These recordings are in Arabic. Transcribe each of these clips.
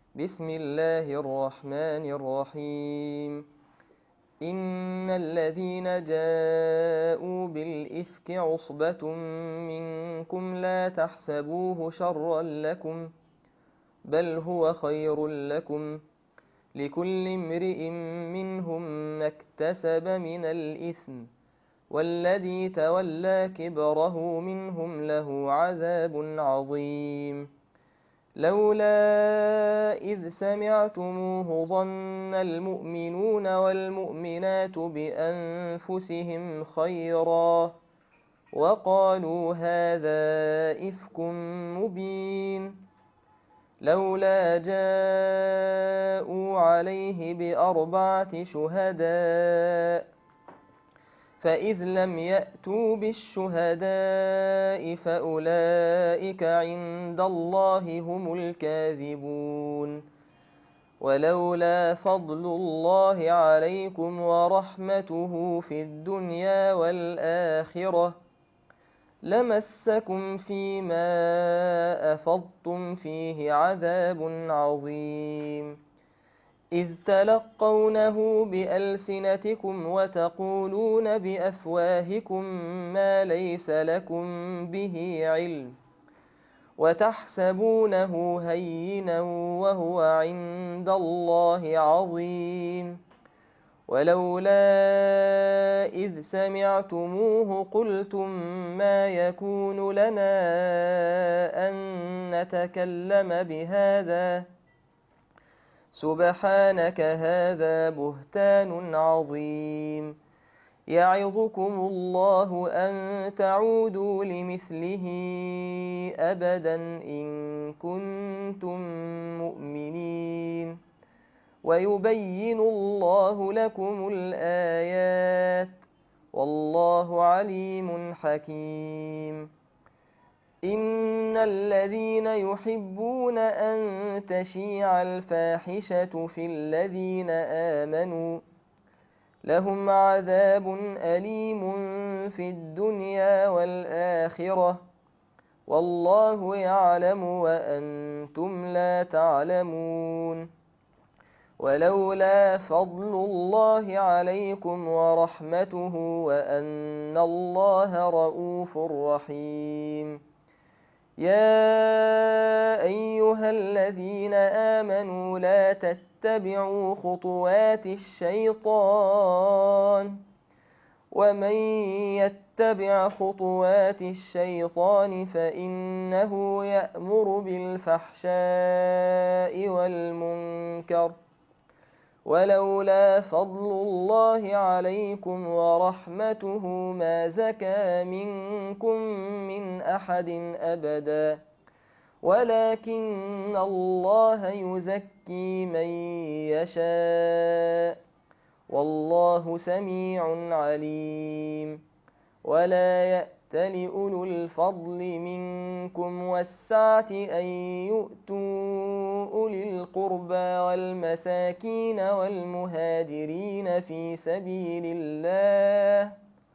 بسم الله الرحمن الرحيم. إن الذين جاءوا بالإفك عصبة منكم لا تحسبوه شرا لكم، بل هو خير لكم، لكل امرئ منهم ما اكتسب من الإثم، والذي تولى كبره منهم له عذاب عظيم. لولا إذ سمعتموه ظن المؤمنون والمؤمنات بأنفسهم خيرا، وقالوا هذا إفك مبين. لولا جاءوا عليه بأربعة شهداء، فإذ لم يأتوا بالشهداء فأولئك عند الله هم الكاذبون. ولولا فضل الله عليكم ورحمته في الدنيا والآخرة لمسكم فيما أفضتم فيه عذاب عظيم، إذ تلقونه بألسنتكم وتقولون بأفواهكم ما ليس لكم به علم، وتحسبونه هينا وهو عند الله عظيم. ولولا إذ سمعتموه قلتم ما يكون لنا أن نتكلم بهذا، سبحانك هذا بهتان عظيم. يعظكم الله أن تعودوا لمثله أبدا إن كنتم مؤمنين، ويبين الله لكم الآيات، والله عليم حكيم. إن الذين يحبون أن تشيع الفاحشة في الذين آمنوا لهم عذاب أليم في الدنيا والآخرة، والله يعلم وأنتم لا تعلمون. ولولا فضل الله عليكم ورحمته وأن الله رؤوف رحيم. يا أيها الذين آمنوا لا تتبعوا خطوات الشيطان، ومن يتبع خطوات الشيطان فإنه يأمر بالفحشاء والمنكر. ولولا فضل الله عليكم ورحمته ما زكى منكم من أحد أبدا، ولكن الله يزكي من يشاء، والله سميع عليم. ولا يأتل أولو الفضل منكم والسعة أن يؤتوا أولي القربى والمساكين والمهاجرين في سبيل الله،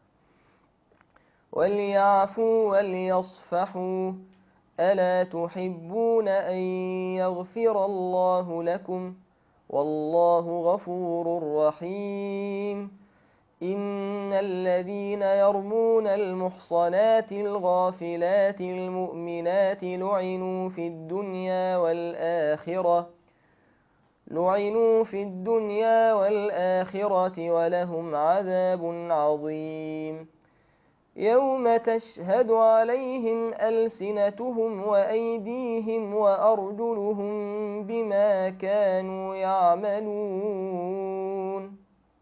وليعفوا وليصفحوا. ألا تحبون أن يغفر الله لكم؟ والله غفور رحيم. إن الذين يرمون المحصنات الغافلات المؤمنات لعنوا في الدنيا والآخرة ولهم عذاب عظيم. يوم تشهد عليهم ألسنتهم وأيديهم وأرجلهم بما كانوا يعملون.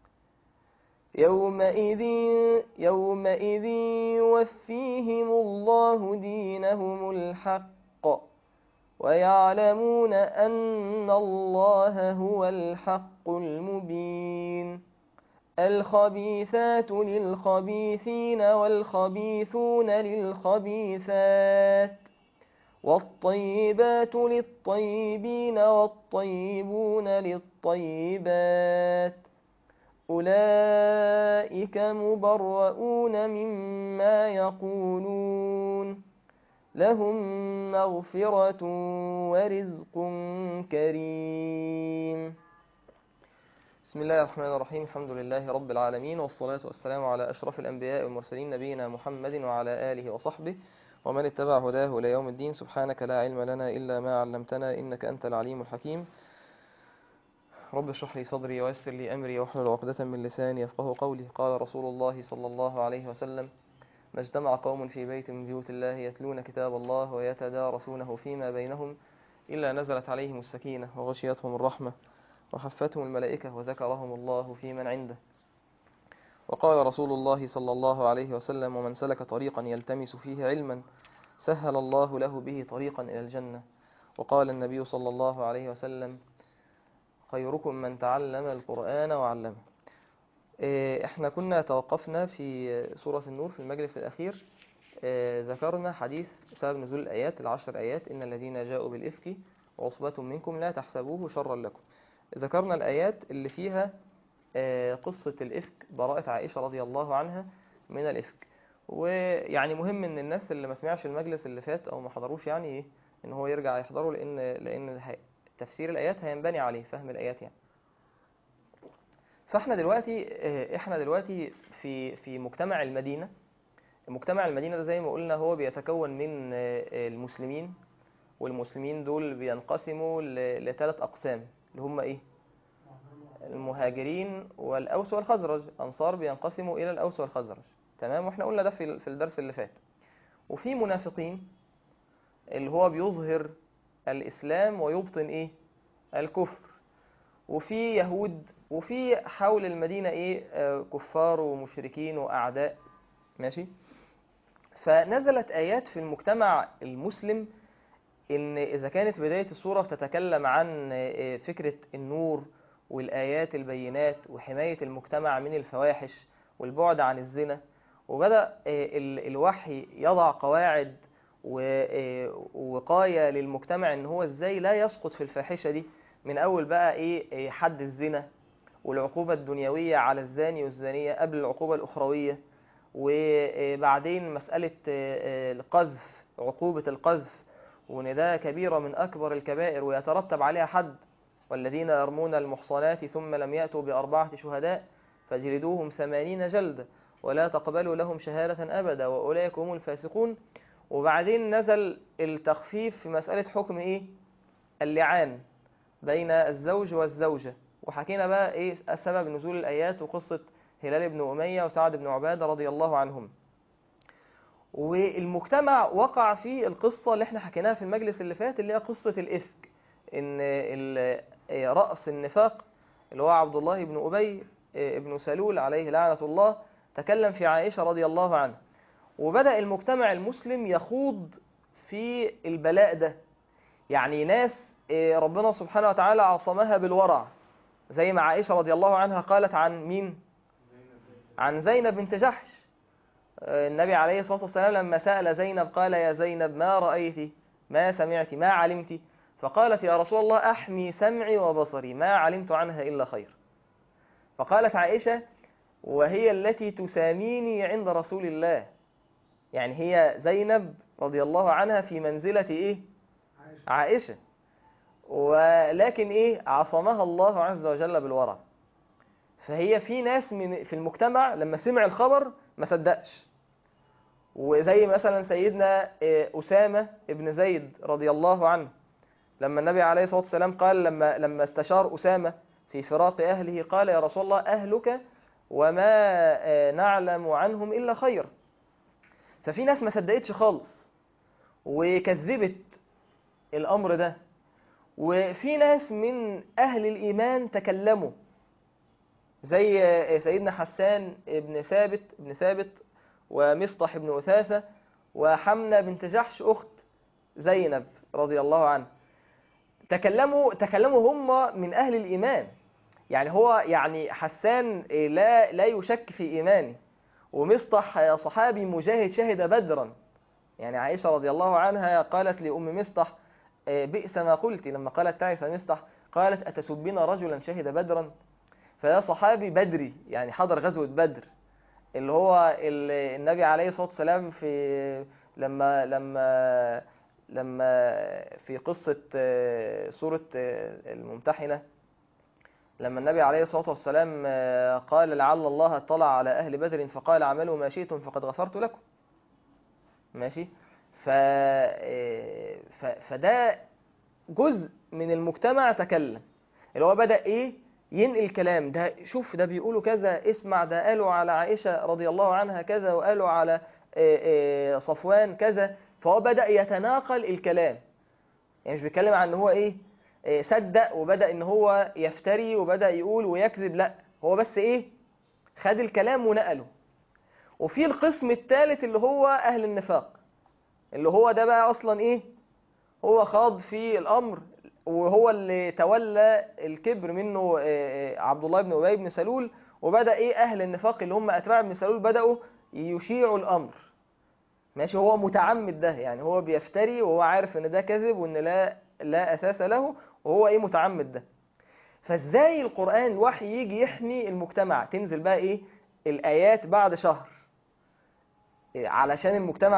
يومئذ يوفيهم الله دينهم الحق، ويعلمون أن الله هو الحق المبين. الخبيثات للخبيثين والخبيثون للخبيثات، والطيبات للطيبين والطيبون للطيبات، أولئك مبرؤون مما يقولون، لهم مغفرة ورزق كريم. بسم الله الرحمن الرحيم. الحمد لله رب العالمين، والصلاة والسلام على أشرف الأنبياء والمرسلين نبينا محمد وعلى آله وصحبه ومن اتبع هداه إلى يوم الدين. سبحانك لا علم لنا إلا ما علمتنا إنك أنت العليم الحكيم. رب اشرح لي صدري ويسر لي أمري واحلل عقدة من لساني يفقهوا قولي. قال رسول الله صلى الله عليه وسلم: ما اجتمع قوم في بيت من بيوت الله يتلون كتاب الله ويتدارسونه فيما بينهم إلا نزلت عليهم السكينة وغشيتهم الرحمة وحفتهم الملائكة وذكرهم الله في من عنده. وقال رسول الله صلى الله عليه وسلم: ومن سلك طريقا يلتمس فيه علما سهل الله له به طريقا إلى الجنة. وقال النبي صلى الله عليه وسلم: خيركم من تعلم القرآن وعلمه. احنا كنا توقفنا في سورة النور في المجلس الأخير. ذكرنا حديث سبب نزول الآيات 10 آيات: إن الذين جاءوا بالإفك عصبة منكم لا تحسبوه شرا لكم. ذكرنا الآيات اللي فيها قصة الإفك، براءة عائشة رضي الله عنها من الإفك. ويعني مهم إن الناس اللي ما سمعش المجلس اللي فات أو ما حضروش يعني إيه إن هو يرجع يحضره، لأن تفسير الآيات هينبني عليه فهم الآيات يعني. فاحنا دلوقتي في مجتمع المدينة. مجتمع المدينة ده زي ما قلنا هو بيتكون من المسلمين، والمسلمين دول بينقسموا لثلاث أقسام اللي هم إيه؟ المهاجرين والأوس والخزرج. أنصار بينقسموا إلى الأوس والخزرج، تمام؟ وإحنا قلنا ده في الدرس اللي فات. وفي منافقين اللي هو بيظهر الإسلام ويبطن إيه؟ الكفر. وفي يهود، وفي حول المدينة إيه؟ كفار ومشركين وأعداء، ماشي؟ فنزلت آيات في المجتمع المسلم إن إذا كانت بداية السورة بتتكلم عن فكرة النور والآيات البينات وحماية المجتمع من الفواحش والبعد عن الزنا، وبدأ الوحي يضع قواعد ووقاية للمجتمع إن هو إزاي لا يسقط في الفاحشة دي، من أول بقى إيه حد الزنا والعقوبة الدنيوية على الزاني والزانية قبل العقوبة الأخروية، وبعدين مسألة القذف، عقوبة القذف، وإن ده كبيرة من أكبر الكبائر ويترتب عليها حد. والذين يرمون المحصنات ثم لم يأتوا بأربعة شهداء فاجلدوهم 80 جلدة ولا تقبلوا لهم شهادة أبدا وأولئك هم الفاسقون. وبعدين نزل التخفيف في مسألة حكم إيه؟ اللعان بين الزوج والزوجة. وحكينا بقى إيه سبب نزول الآيات وقصة هلال بن أمية وسعد بن عبادة رضي الله عنهم. والمجتمع وقع في القصة اللي احنا حكيناها في المجلس اللي فات، اللي هي قصة الإفك، إن رأس النفاق اللي هو عبد الله بن أبي بن سلول عليه لعنة الله تكلم في عائشة رضي الله عنها. وبدأ المجتمع المسلم يخوض في البلاء ده، يعني ناس ربنا سبحانه وتعالى عصمها بالورع، زي ما عائشة رضي الله عنها قالت عن مين؟ عن زينب بنت جحش. النبي عليه الصلاة والسلام لما سأل زينب قال: يا زينب ما رأيت ما سمعت ما علمت؟ فقالت: يا رسول الله أحمي سمعي وبصري ما علمت عنها إلا خير. فقالت عائشة: وهي التي تساميني عند رسول الله، يعني هي زينب رضي الله عنها في منزلة إيه؟ عائشة. ولكن إيه؟ عصمها الله عز وجل بالورع. فهي في ناس في المجتمع لما سمع الخبر ما صدقش، وزي مثلا سيدنا أسامة ابن زيد رضي الله عنه، لما النبي عليه الصلاة والسلام قال لما استشار أسامة في فراق أهله قال: يا رسول الله أهلك وما نعلم عنهم إلا خير. ففي ناس ما صدقتش خالص وكذبت الأمر ده، وفي ناس من أهل الإيمان تكلموا زي سيدنا حسان ابن ثابت ومصطح بن أثاثة وحمنة بنت جحش أخت زينب رضي الله عنها. تكلموا هم من أهل الإيمان، يعني هو يعني حسان لا يشك في إيمانه، ومصطح صحابي مجاهد شهد بدرا. يعني عائشة رضي الله عنها قالت لأم مصطح: بئس ما قلت، لما قالت تعس مصطح قالت: أتسبين رجلا شهد بدرا؟ فده صحابي بدري، يعني حضر غزوة بدر، اللي هو النبي عليه الصلاة والسلام في لما في قصة سورة الممتحنة، لما النبي عليه الصلاة والسلام قال لعل الله اطلع على أهل بدر فقال اعملوا ما شئتم فقد غفرت لكم. ماشي. فده جزء من المجتمع تكلم، اللي هو بدأ ايه ينقل كلام، ده شوف ده بيقولوا كذا، اسمع ده قالوا على عائشة رضي الله عنها كذا، وقالوا على صفوان كذا. فهو بدأ يتناقل الكلام، يعني مش بيتكلم عن ان هو ايه صدق وبدأ ان هو يفتري وبدأ يقول ويكذب، لا هو بس ايه خد الكلام ونقله. وفي القسم الثالث اللي هو اهل النفاق، اللي هو ده بقى اصلا ايه هو خاض في الامر، وهو اللي تولى الكبر منه عبد الله بن ابي بن سلول. وبدأ ايه اهل النفاق اللي هم اتباع ابن سلول بدأوا يشيعوا الامر. ماشي. هو متعمد ده، يعني هو بيفتري وهو عارف ان ده كذب وان لا اساس له، وهو ايه متعمد ده. فازاي القرآن الوحي يجي يحمي المجتمع؟ تنزل بقى ايه الايات بعد شهر علشان المجتمع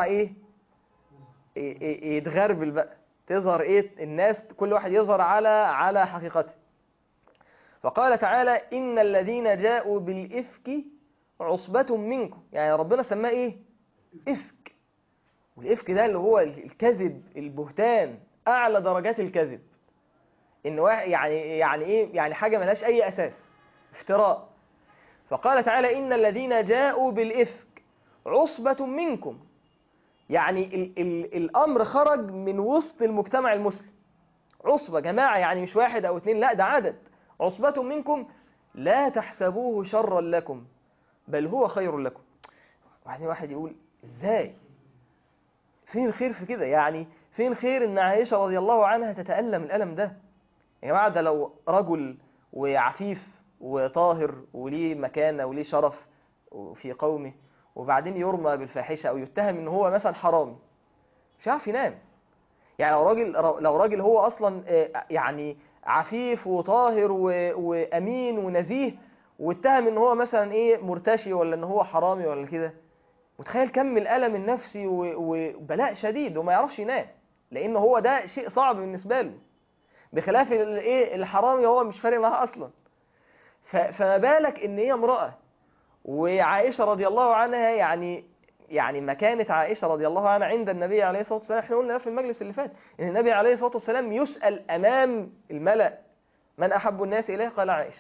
إيه يتغربل بقى، تظهر ايه الناس كل واحد يظهر على حقيقته. فقال تعالى ان الذين جاءوا بالافك عصبة منكم، يعني ربنا سماه ايه افك. والافك ده اللي هو الكذب، البهتان، اعلى درجات الكذب. ان واحد يعني ايه يعني حاجه ملهاش اي اساس، افتراء. فقال تعالى ان الذين جاءوا بالافك عصبة منكم، يعني الامر خرج من وسط المجتمع المسلم. عصبة جماعة، يعني مش واحد او اتنين، لا ده عدد. عصبة منكم لا تحسبوه شرا لكم بل هو خير لكم. وبعدين واحد يقول ازاي؟ فين الخير في كده؟ يعني فين خير ان عائشة رضي الله عنها تتألم الألم ده؟ يا جماعة ده لو رجل وعفيف وطاهر وليه مكانة وليه شرف في قومه، وبعدين يرمى بالفاحشة او يتهم ان هو مثلا حرامي، مش عارف ينام. يعني لو راجل هو اصلا يعني عفيف وطاهر وامين ونزيه، واتهم ان هو مثلا ايه مرتشي ولا ان هو حرامي ولا كده، متخيل كم الالم النفسي وبلاء شديد، وما يعرفش ينام، لان هو ده شيء صعب بالنسبه له، بخلاف الايه الحرامي هو مش فارق معاه اصلا. فما بالك ان هي امراه. وعائشه رضي الله عنها، يعني مكانة عائشة رضي الله عنها عند النبي عليه الصلاة والسلام، احنا قلنا في المجلس اللي فات ان النبي عليه الصلاة والسلام يسأل امام الملأ من احب الناس اليه، قال عائشة.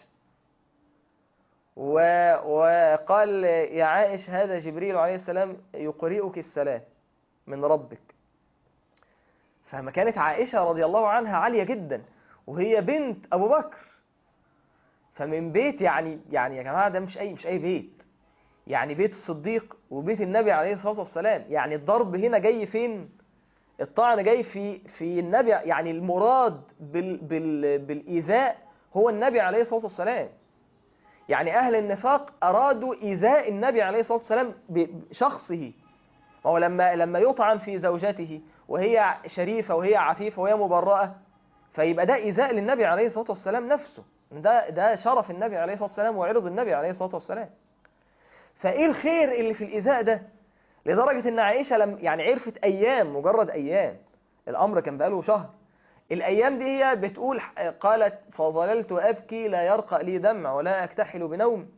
وقال يا عائش هذا جبريل عليه السلام يقرئك السلام من ربك. فمكانة عائشة رضي الله عنها عالية جدا، وهي بنت ابو بكر. فمن بيت يعني يا جماعة ده مش اي بيت، يعني بيت الصديق وبيت النبي عليه الصلاة والسلام. يعني الضرب هنا جاي فين؟ الطعن جاي في النبي، يعني المراد بالإيذاء هو النبي عليه الصلاة والسلام. يعني أهل النفاق أرادوا إيذاء النبي عليه الصلاة والسلام بشخصه. هو لما يطعن في زوجته وهي شريفة وهي عفيفة وهي مبرأة، فيبقى ده إيذاء للنبي عليه الصلاة والسلام نفسه. ده شرف النبي عليه الصلاة والسلام وعرض النبي عليه الصلاة والسلام. فايه الخير اللي في الايذاء ده؟ لدرجه ان عائشه يعني عرفت ايام، مجرد ايام، الامر كان بقاله شهر. الايام دي هي بتقول قالت فظللت ابكي لا يرقى لي دمع ولا اكتحل بنوم،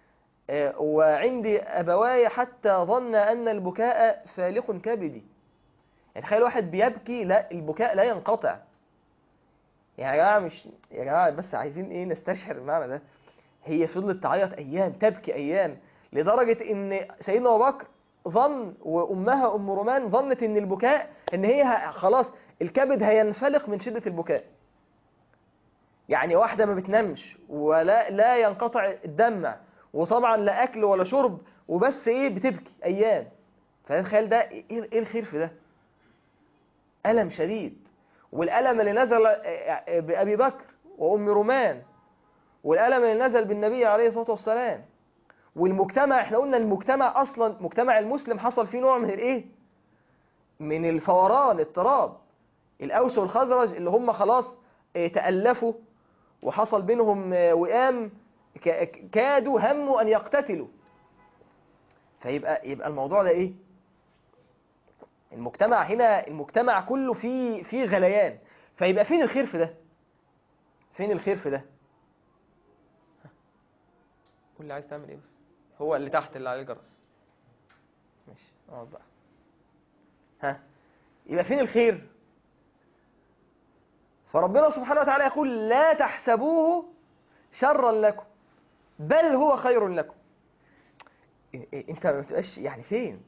وعندي ابواي حتى ظن ان البكاء فالق كبدي. يعني تخيل واحد بيبكي، لا البكاء لا ينقطع. يعني يا جماعه مش يا جماعه بس عايزين ايه نستشعر المعنى ده. هي فضلت تعيط ايام، تبكي ايام، لدرجة ان سيدنا ابو بكر ظن، وامها ام رومان ظنت ان البكاء ان هي خلاص الكبد هينفلق من شدة البكاء. يعني واحدة ما بتنامش لا ينقطع الدمع، وطبعا لا اكل ولا شرب، وبس ايه بتبكي ايام. فتخيل ده ايه الخير في ده؟ ألم شديد. والألم اللي نزل بأبي بكر وأم رومان، والألم اللي نزل بالنبي عليه الصلاة والسلام، والمجتمع، احنا قلنا المجتمع اصلا مجتمع المسلم حصل فيه نوع من الايه، من الفوران، اضطراب. الاوس والخزرج اللي هم خلاص تألفوا وحصل بينهم وئام، كادوا هموا ان يقتتلوا. فيبقى الموضوع ده ايه؟ المجتمع هنا، المجتمع كله فيه غليان، فيبقى فين الخير في ده؟ فين الخير في ده؟ قول اللي عايز تعمل ايه بس. هو اللي تحت اللي عليه الجرس. ماشي اقعد بقى. ها، يبقى فين الخير؟ فربنا سبحانه وتعالى يقول لا تحسبوه شرا لكم بل هو خير لكم. انت ما بتبقاش يعني فين؟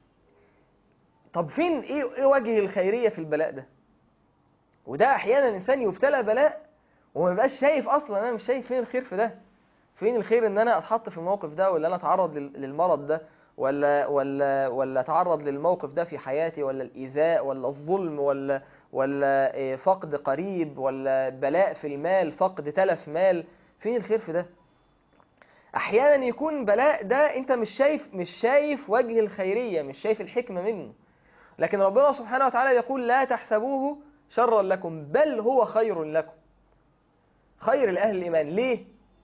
طب فين ايه وجه الخيرية في البلاء ده؟ وده احيانا الانسان يبتلى بلاء وما بيبقاش شايف اصلا، انا مش شايف فين الخير في ده. فين الخير ان انا اتحط في الموقف ده، ولا انا اتعرض للمرض ده، ولا اتعرض للموقف ده في حياتي، ولا الايذاء، ولا الظلم، ولا فقد قريب، ولا بلاء في المال، فقد تلف مال. فين الخير في ده؟ احيانا يكون بلاء ده انت مش شايف وجه الخيرية، مش شايف الحكمة منه، لكن ربنا سبحانه وتعالى يقول لا تحسبوه شرا لكم بل هو خير لكم. خير لأهل الإيمان. ليه؟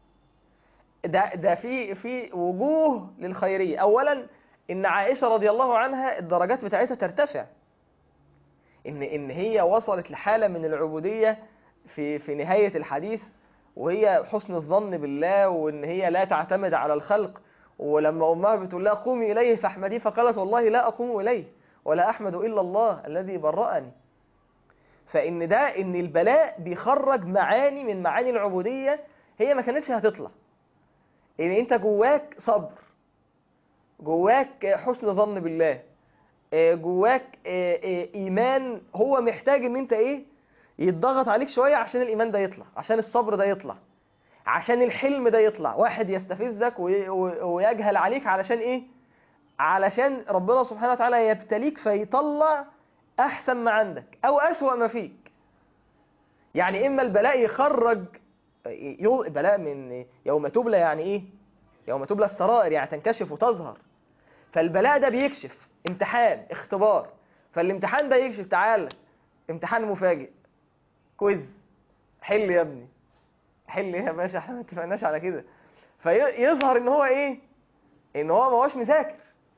ده في وجوه للخيرية. أولا إن عائشة رضي الله عنها الدرجات بتاعتها ترتفع، إن هي وصلت لحالة من العبودية في نهاية الحديث، وهي حسن الظن بالله، وإن هي لا تعتمد على الخلق. ولما أمها بتقول لها قومي إليه فاحمديه، فقالت والله لا أقوم إليه ولا أحمد إلا الله الذي برأني. فإن إن البلاء بيخرج معاني من معاني العبودية هي ما كانتش هتطلع. إن أنت جواك صبر، جواك حسن ظن بالله، جواك إيمان هو محتاج إن أنت يتضغط عليك شوية عشان الإيمان ده يطلع، عشان الصبر ده يطلع، عشان الحلم ده يطلع. واحد يستفزك ويجهل عليك علشان علشان ربنا سبحانه وتعالى يبتليك فيطلع أحسن ما عندك أو أسوأ ما فيك. يعني إما البلاء يخرج بلاء من يوم تبلى، يعني يوم تبلى السرائر، يعني تنكشف وتظهر. فالبلاء ده بيكشف، امتحان اختبار، فالامتحان ده يكشف تعالى امتحان مفاجئ، كويز، حل يا ابني، حل يا باشا، احنا ما اتفقناش على كده. فيظهر ان هو ان هو ما هوش مذاكر.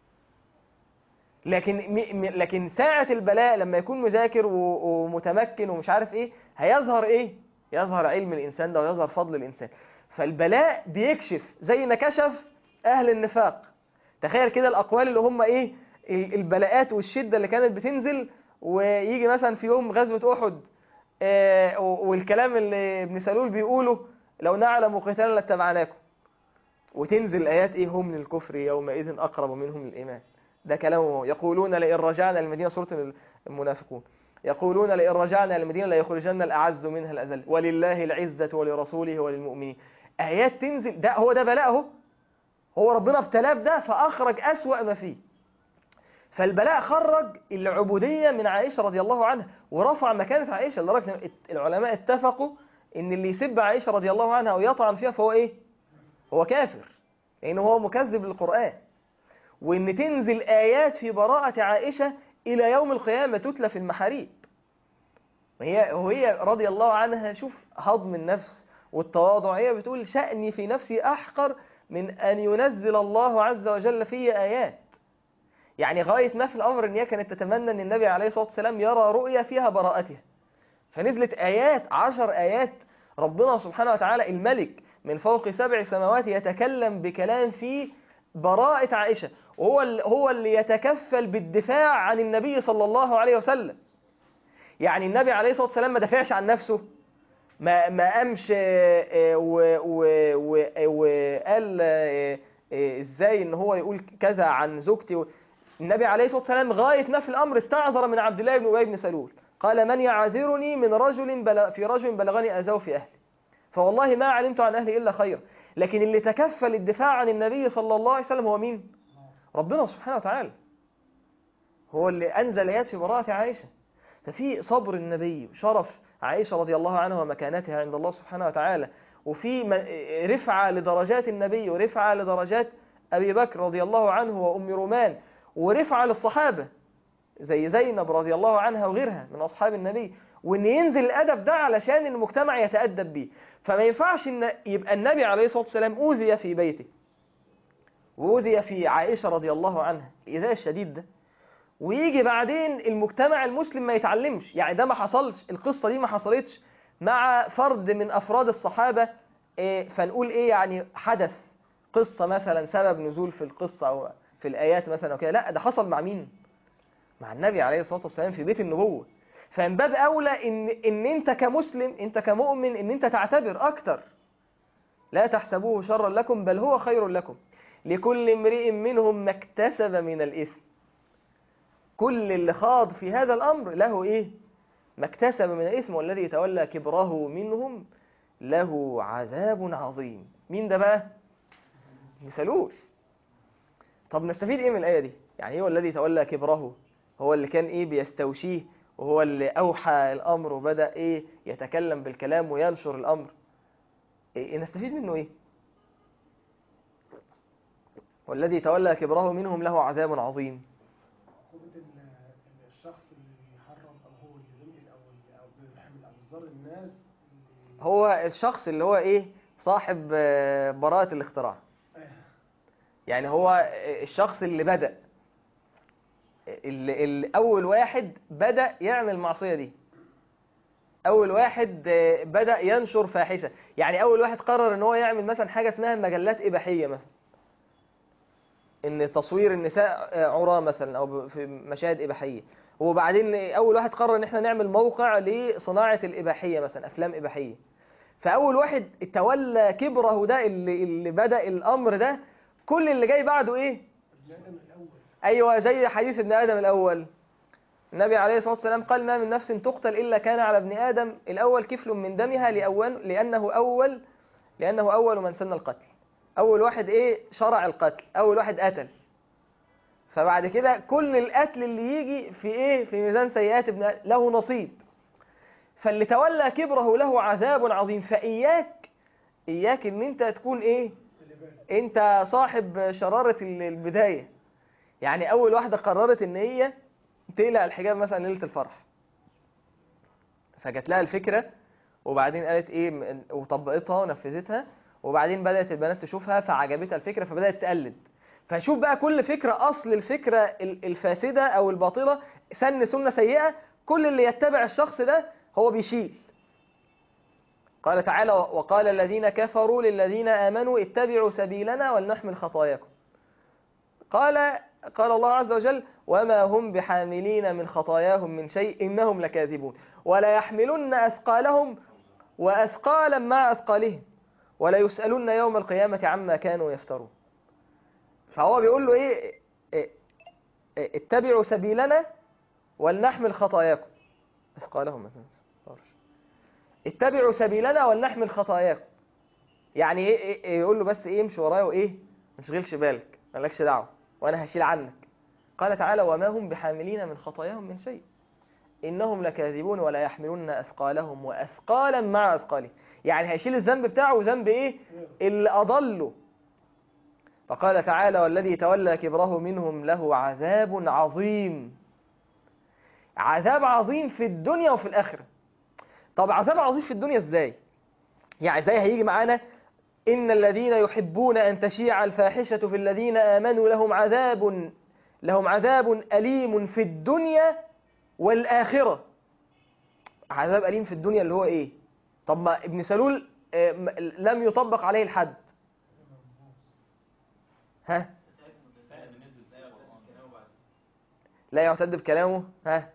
لكن ساعة البلاء لما يكون مذاكر ومتمكن ومش عارف هيظهر يظهر علم الإنسان ده ويظهر فضل الإنسان. فالبلاء بيكشف زي ما كشف أهل النفاق. تخيل كده الأقوال اللي هم البلاءات والشدة اللي كانت بتنزل، ويجي مثلا في يوم غزوة أحد والكلام اللي ابن سلول بيقوله لو نعلم قتالا لاتبعناكم، وتنزل الآيات هم للكفر يومئذ أقرب منهم للإيمان. ده كلامه. يقولون لئن رجعنا للمدينة، سورة المنافقون، يقولون لئن رجعنا للمدينة ليخرجن الأعز منها الأذل ولله العزة ولرسوله وللمؤمنين. آيات تنزل، هو ده بلاءه، هو ربنا ابتلاه بده فأخرج أسوأ ما فيه. فالبلاء خرج العبودية من عائشة رضي الله عنها ورفع مكانة عائشة، لدرجة إن العلماء اتفقوا إن اللي يسب عائشة رضي الله عنها أو يطعن فيها فهو هو كافر، لأنه هو مكذب للقرآن. وإن تنزل آيات في براءة عائشة إلى يوم القيامة تتلى في المحاريب. وهي رضي الله عنها، شوف هضم النفس والتواضع، هي بتقول شأني في نفسي أحقر من أن ينزل الله عز وجل في آيات. يعني غاية ما في الأمر إن هي كانت تتمنى أن النبي عليه الصلاة والسلام يرى رؤيا فيها براءتها. فنزلت آيات، 10 آيات، ربنا سبحانه وتعالى الملك من فوق 7 سماوات يتكلم بكلام فيه براءة عائشة، هو اللي يتكفل بالدفاع عن النبي صلى الله عليه وسلم. يعني النبي عليه الصلاة والسلام ما دافعش عن نفسه، ما قامش وقال ازاي ان هو يقول كذا عن زوجتي. النبي عليه الصلاة والسلام غاية ما في الأمر استعذر من عبد الله بن أبي بن سلول، قال من يعذرني من في رجل بلغني أذاه في أهلي، فوالله ما علمت عن أهلي إلا خير. لكن اللي تكفل الدفاع عن النبي صلى الله عليه وسلم هو مين؟ ربنا سبحانه وتعالى، هو اللي أنزل آيات في براءة عائشة. ففي صبر النبي وشرف عائشة رضي الله عنها ومكانتها عند الله سبحانه وتعالى، وفي رفعة لدرجات النبي ورفعة لدرجات أبي بكر رضي الله عنه وأم رومان، ورفعة للصحابة زي زينب رضي الله عنها وغيرها من أصحاب النبي. وإن ينزل الأدب ده علشان المجتمع يتأدب به. فما ينفعش إن يبقى النبي عليه الصلاة والسلام أوذي في بيته وأوذي في عائشة رضي الله عنها الإيذاء الشديد ده، ويجي بعدين المجتمع المسلم ما يتعلمش. يعني ده ما حصلش، القصة دي ما حصلتش مع فرد من أفراد الصحابة، فنقول إيه يعني حدث قصة مثلا سبب نزول في القصة أو في الآيات مثلا أو كده. لا، ده حصل مع مين؟ مع النبي عليه الصلاة والسلام في بيت النبوة. فمن باب أولى إن أنت كمسلم، أنت كمؤمن، إن أنت تعتبر أكتر. لا تحسبوه شرا لكم بل هو خير لكم لكل امرئ منهم ما اكتسب من الإثم. كل اللي خاض في هذا الأمر له إيه؟ ما اكتسب من الإثم، والذي تولى كبره منهم له عذاب عظيم. مين ده بقى؟ مثلوش. طب نستفيد إيه من الآية دي؟ يعني إيه والذي تولى كبره؟ هو اللي كان إيه بيستوشيه، وهو اللي أوحى الأمر وبدأ إيه يتكلم بالكلام وينشر الأمر. إيه نستفيد منه إيه؟ والذي تولى كبره منهم له عذاب عظيم. الشخص اللي يحرم او هو اللي ينقل او بيحمل او يضر الناس. هو الشخص اللي هو ايه صاحب براءة الاختراع. يعني هو الشخص اللي بدأ، اللي اول واحد بدأ يعمل المعصية دي، اول واحد بدأ ينشر فاحشة. يعني اول واحد قرر ان هو يعمل مثلا حاجة اسمها مجلات اباحية مثلا، ان تصوير النساء عراة مثلا او في مشاهد اباحية. وبعدين اول واحد قرر ان احنا نعمل موقع لصناعة الاباحية مثلا، افلام اباحية. فاول واحد تولى كبره ده، اللي بدأ الامر ده، كل اللي جاي بعده ايه؟ ابن ادم الاول. ايوه، زي حديث ابن ادم الاول. النبي عليه الصلاة والسلام قال: ما من نفس تقتل الا كان على ابن ادم الاول كفل من دمها لانه اول من سن القتل. اول واحد ايه شرع القتل، اول واحد قتل. فبعد كده كل القتل اللي يجي في ايه؟ في ميزان سيئات ابن آدم له نصيب. فاللي تولى كبره له عذاب عظيم. فإياك ان انت تكون ايه؟ انت صاحب شرارة البداية. يعني اول واحدة قررت ان هي تقلع الحجاب مثلا ليلة الفرح، فجات لها الفكرة، وبعدين قالت ايه وطبقتها ونفذتها، وبعدين بدأت البنات تشوفها فعجبتها الفكرة فبدأت تقلد. فشوف بقى كل فكرة، اصل الفكرة الفاسدة او الباطلة سنة سيئة، كل اللي يتبع الشخص ده هو بيشيل. قال تعالى: وقال الذين كفروا للذين آمنوا اتبعوا سبيلنا ولنحمل خطاياكم. قال الله عز وجل: وما هم بحاملين من خطاياهم من شيء إنهم لكاذبون ولا يحملن أثقالهم وأثقالا مع أثقالهم ولا يسألن يوم القيامة عما كانوا يفترون. فهو بيقول له إيه اتبعوا سبيلنا ولنحمل خطاياكم. أثقالهم مثلا، اتبعوا سبيلنا ولنحمل خطاياكم. يعني إيه يقول له بس ايه امشي ورايا وايه ما تشغلش بالك، مالكش دعوه وانا هشيل عنك. قال تعالى: وما هم بحاملين من خطاياهم من شيء انهم لكاذبون ولا يحملون اثقالهم واثقالا مع اثقالهم. يعني هيشيل الذنب بتاعه وذنب ايه اللي اضله. فقال تعالى: والذي تولى كبره منهم له عذاب عظيم. عذاب عظيم في الدنيا وفي الاخره. طب عذاب عظيم في الدنيا ازاي؟ يعني ازاي هيجي معانا إن الذين يحبون أن تشيع الفاحشة في الذين آمنوا لهم عذاب أليم في الدنيا والآخرة. عذاب أليم في الدنيا اللي هو إيه؟ طب ما ابن سلول لم يطبق عليه الحد. ها؟ لا يعتد بكلامه. ها؟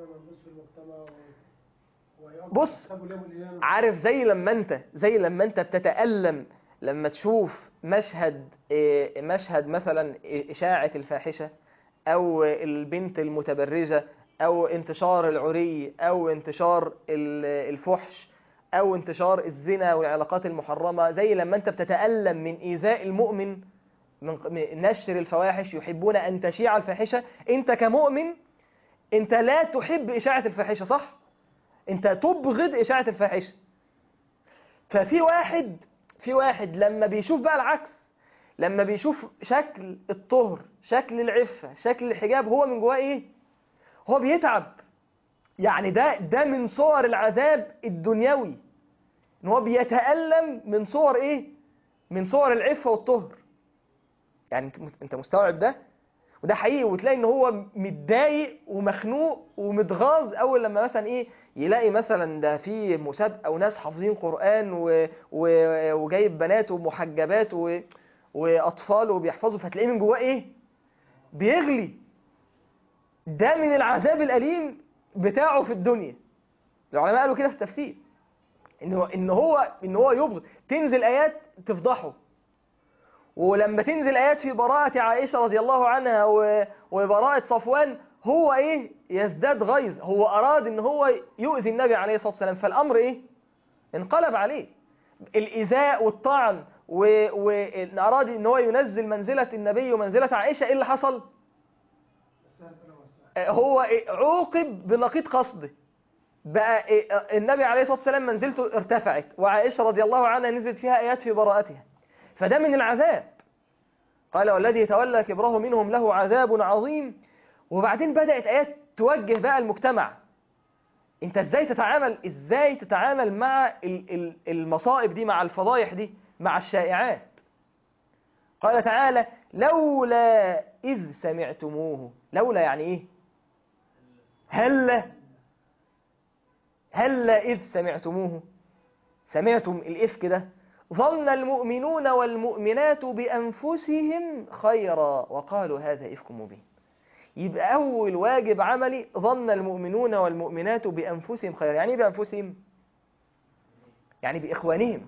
بص، عارف زي لما انت بتتألم لما تشوف مشهد مثلا إشاعة الفاحشة أو البنت المتبرجة أو انتشار العري أو انتشار الفحش أو انتشار الزنا والعلاقات المحرمة. زي لما انت بتتألم من إيذاء المؤمن، من نشر الفواحش، يحبون أن تشيع الفاحشة. انت كمؤمن انت لا تحب إشاعة الفاحشة، صح؟ انت تبغض إشاعة الفاحشة. ففي واحد لما بيشوف بقى العكس، لما بيشوف شكل الطهر، شكل العفة، شكل الحجاب، هو من جواه ايه؟ هو بيتعب. يعني ده من صور العذاب الدنيوي، ان هو بيتألم من صور ايه؟ من صور العفة والطهر. يعني انت مستوعب ده؟ وده حقيقي. وتلاقي ان هو متضايق ومخنوق ومتغاظ اول لما مثلا ايه يلاقي مثلا ده في مسابقه وناس حافظين قران وجايب بنات ومحجبات واطفال وبيحفظوا، فتلاقيه من جواه ايه بيغلي. ده من العذاب الاليم بتاعه في الدنيا. العلماء قالوا كده في التفسير ان هو يبغض تنزل ايات تفضحه. ولما تنزل آيات في براءة عائشة رضي الله عنها وبراءة صفوان، هو إيه يزداد غيظ. هو أراد إن هو يؤذي النبي عليه الصلاة والسلام، فالأمر إيه انقلب عليه. الإيذاء والطعن وإن أراد إن هو ينزل منزلة النبي ومنزلة عائشة. إيه اللي حصل؟ هو عوقب بنقيض قصده. بقى النبي عليه الصلاة والسلام منزلته ارتفعت، وعائشة رضي الله عنها نزلت فيها آيات في براءتها. فده من العذاب. قال والذي تولى كبره منهم له عذاب عظيم. وبعدين بدأت آيات توجه بقى المجتمع. انت ازاي تتعامل مع المصائب دي، مع الفضايح دي، مع الشائعات. قال تعالى لولا إذ سمعتموه. لولا يعني ايه؟ هلا إذ سمعتموه، سمعتم الإفك ده، ظن المؤمنون والمؤمنات بأنفسهم خيرا وقالوا هذا إفك مبين. يبقى أول واجب عملي ظن المؤمنون والمؤمنات بأنفسهم خيرا. يعني إيه بأنفسهم؟ يعني بإخوانهم.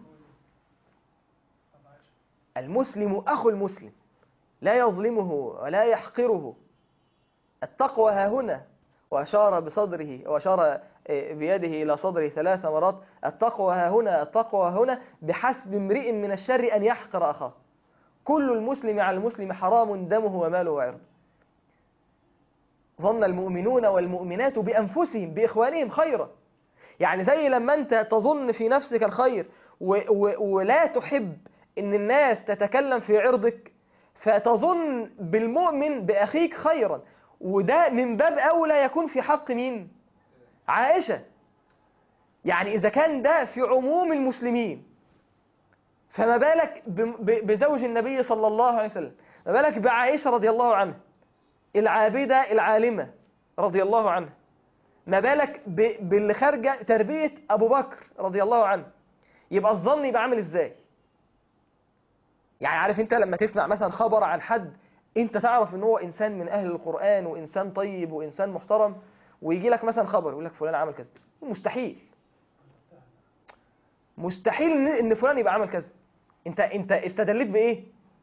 المسلم أخو المسلم لا يظلمه ولا يحقره. التقوى ها هنا. وأشار بصدره وأشار بيده إلى صدره 3 مرات. التقوى ها هنا، التقوى ها هنا، بحسب امرئ من الشر أن يحقر أخاه. كل المسلم على المسلم حرام دمه وماله وعرضه. ظن المؤمنون والمؤمنات بأنفسهم بإخوانهم خيرا. يعني زي لما أنت تظن في نفسك الخير ولا تحب أن الناس تتكلم في عرضك، فتظن بالمؤمن بأخيك خيرا. وده من باب أولى يكون في حق مين؟ عائشة. يعني إذا كان ده في عموم المسلمين، فما بالك بزوج النبي صلى الله عليه وسلم، ما بالك بعائشة رضي الله عنها العابدة العالمة رضي الله عنها، ما بالك باللي خارجة تربية أبو بكر رضي الله عنه. يبقى الظن يبقى عامل إزاي؟ يعني عارف أنت لما تسمع مثلا خبر عن حد أنت تعرف أنه هو إنسان من أهل القرآن وإنسان طيب وإنسان محترم، ويجي لك مثلا خبر يقول لك فلان عمل كذا، مستحيل ان فلان يبقى عمل كذا. انت استدلت بايه؟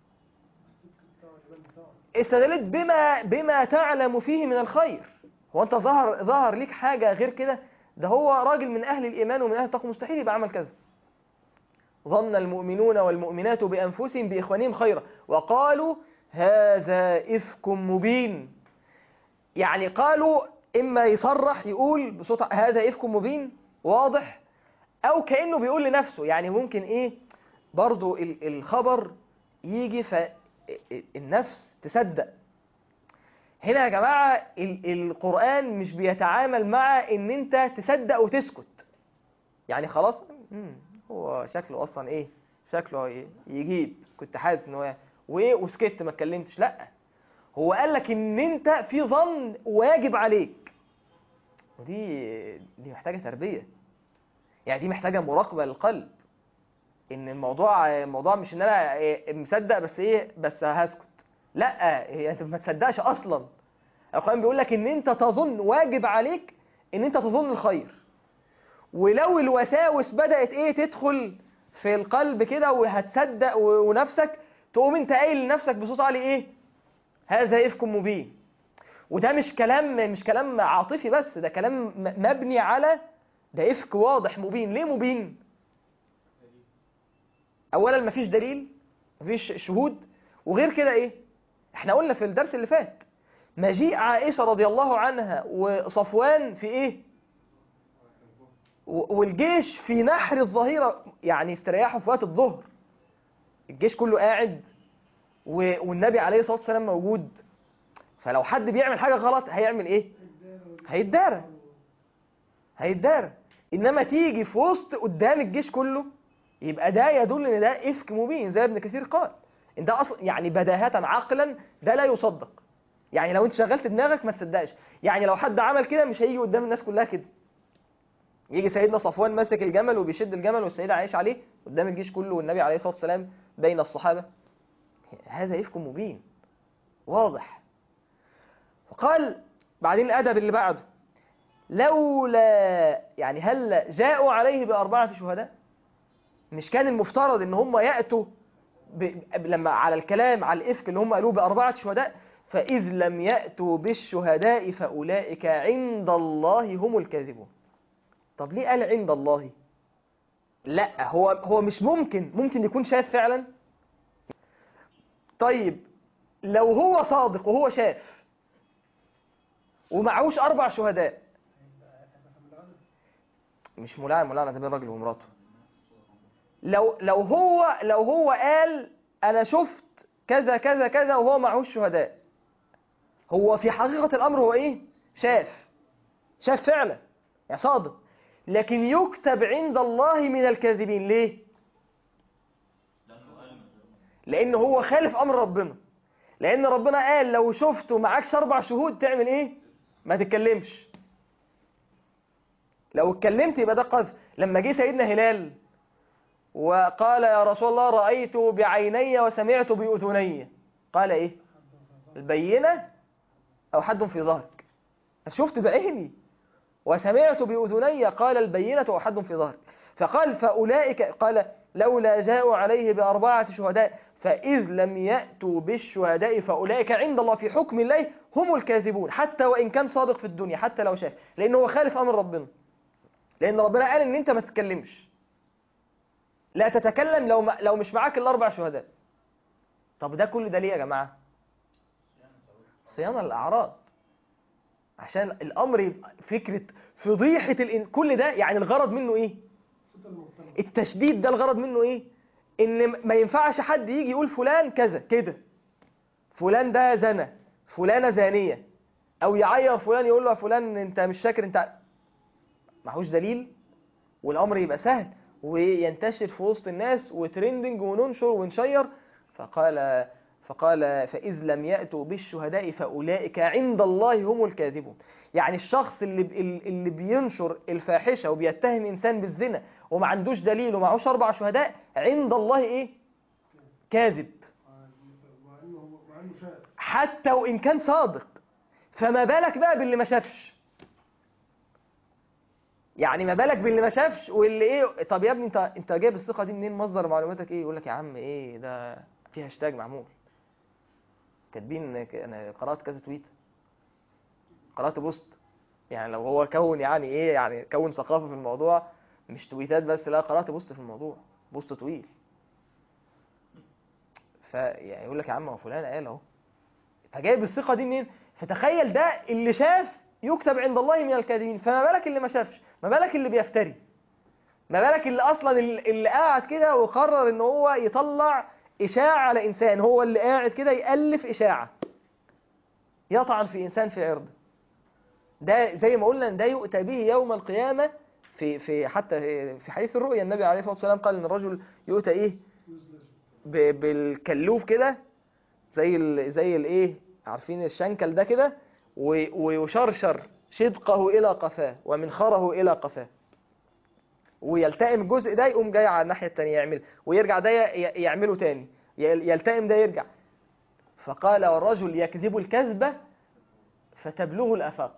استدلت بما تعلم فيه من الخير. هو انت ظهر ليك حاجه غير كده؟ ده هو راجل من اهل الايمان ومن اهل التقوى، مستحيل يبقى عمل كذا. ظن المؤمنون والمؤمنات بانفسهم باخوانهم خيرا وقالوا هذا افك مبين. يعني قالوا اما يصرح يقول بصوت هذا افك مبين واضح، او كأنه بيقول لنفسه. يعني ممكن ايه برضو الخبر يجي فالنفس تصدق. هنا يا جماعة القرآن مش بيتعامل مع ان انت تصدق وتسكت. يعني خلاص هو شكله اصلا ايه، شكله إيه؟ يجيب كنت حاسس ان هو وايه وسكت ما اتكلمتش. لا، هو قال لك ان انت في ظن واجب عليك. ودي محتاجة تربية. يعني دي محتاجة مراقبة للقلب. ان الموضوع مش ان انا مصدق بس هسكت. لا، انت ما تصدقش اصلا. القرآن بيقول لك ان انت تظن، واجب عليك ان انت تظن الخير. ولو الوساوس بدأت تدخل في القلب كده وهتصدق ونفسك تقوم انت قايل لنفسك بصوت عالي هذا إفك مبين. وده مش كلام عاطفي بس، ده كلام مبني على ده إفك واضح مبين. ليه مبين؟ اولا مفيش دليل، مفيش شهود. وغير كده احنا قلنا في الدرس اللي فات مجيء عائشة رضي الله عنها وصفوان في والجيش في نحر الظهيرة. يعني استريحوا في وقت الظهر، الجيش كله قاعد والنبي عليه الصلاة والسلام موجود. فلو حد بيعمل حاجة غلط هيعمل هيتدارى. انما تيجي في وسط قدام الجيش كله، يبقى ده يدل ان ده إفك مبين زي ابن كثير قال. ان ده اصلا يعني بداهة عقلا ده لا يصدق. يعني لو انت شغلت دماغك ما تصدقش. يعني لو حد عمل كده مش هيجي قدام الناس كلها كده. يجي سيدنا صفوان ماسك الجمل وبيشد الجمل والسيدة عائشة عليه قدام الجيش كله والنبي عليه الصلاة والسلام بين الصحابة. هذا إفك مبين واضح. فقال بعدين الأدب اللي بعده لولا يعني هل جاءوا عليه بأربعة شهداء؟ مش كان المفترض ان هم يأتوا لما على الكلام على الإفك اللي هم قالوه بأربعة شهداء؟ فإذ لم يأتوا بالشهداء فأولئك عند الله هم الكاذبون. طب ليه قال عند الله؟ لا هو مش ممكن يكون شاف فعلا. طيب لو هو صادق وهو شاف ومعهوش 4 شهداء، مش ملاعنة ده بين راجل ومراته. لو هو قال انا شفت كذا كذا كذا وهو معهوش شهداء، هو في حقيقة الامر هو ايه؟ شاف فعلا يعني صادق، لكن يكتب عند الله من الكاذبين. ليه؟ لأنه هو خالف أمر ربنا. لأن ربنا قال لو شفته معكش 4 شهود تعمل إيه؟ ما تتكلمش. لو اتكلمت يبقى ده قذف. لما جه سيدنا هلال وقال يا رسول الله رأيت بعيني وسمعت بأذني، قال إيه؟ البينة أو حد في ظهرك. شفت بعيني وسمعت بأذني، قال البينة أو حد في ظهرك. فقال فأولئك، قال لولا جاءوا عليه ب4 شهداء فإذ لم يأتوا بالشهداء فأولئك عند الله في حكم الله هم الكاذبون، حتى وإن كان صادق في الدنيا، حتى لو شاف، لأنه هو خالف أمر ربنا. لأن ربنا قال إن أنت ما تتكلمش، لا تتكلم لو مش معاك ال4 شهداء. طب ده كل ده ليه يا جماعة؟ صيانة للأعراض، عشان الأمر يبقى فكرة فضيحة كل ده. يعني الغرض منه إيه؟ التشديد ده الغرض منه إيه؟ إن ما ينفعش حد يجي يقول فلان كذا كده، فلان ده زنى، فلانة زانية، أو يعير فلان يقول له فلان أنت مش فاكر أنت معهوش دليل، والأمر يبقى سهل وينتشر في وسط الناس وترندنج وننشر ونشير. فقال فإذ لم يأتوا بالشهداء فأولئك عند الله هم الكاذبون. يعني الشخص اللي بينشر الفاحشة وبيتهم إنسان بالزنا وما عندوش دليل ومعهوش 4 شهداء عند الله إيه؟ كاذب، حتى وإن كان صادق. فما بالك بقى باللي ما شافش؟ يعني ما بالك باللي ما شافش واللي ايه؟ طب يا ابني انت جايب الثقه دي منين؟ مصدر معلوماتك ايه؟ يقول لك يا عم ايه ده، في هاشتاج معمول كاتبين، انا قرات كذا تويت، قرات بوست. يعني لو هو كون يعني ايه، يعني كون ثقافه في الموضوع، مش تويتات بس، لا قرات بوست في الموضوع، بوست طويل. يعني يقول لك يا عم هو فلان قال اهو. فجايب الثقه دي منين؟ فتخيل ده اللي شاف يكتب عند الله من الكاذبين، فما بالك اللي ما شافش؟ ما بالك اللي بيفتري؟ ما بالك اللي اصلا اللي قاعد كده وقرر ان هو يطلع اشاعه على انسان، هو اللي قاعد كده يالف اشاعه يطعن في انسان في عرضه. ده زي ما قلنا ان ده يؤتى به يوم القيامه. في حتى في حديث الرؤيا النبي عليه الصلاه والسلام قال ان الرجل يؤتى ايه؟ بالكلوف كده، زي الايه، عارفين الشنكل ده كده، ويشرشر شدقه الى قفاه ومنخره الى قفاه، ويلتئم الجزء ده يقوم جاي على الناحية التانية يعمل، ويرجع ده يعمله تاني، يلتئم ده يرجع. فقال والرجل يكذب الكذبة فتبلغ الأفاق.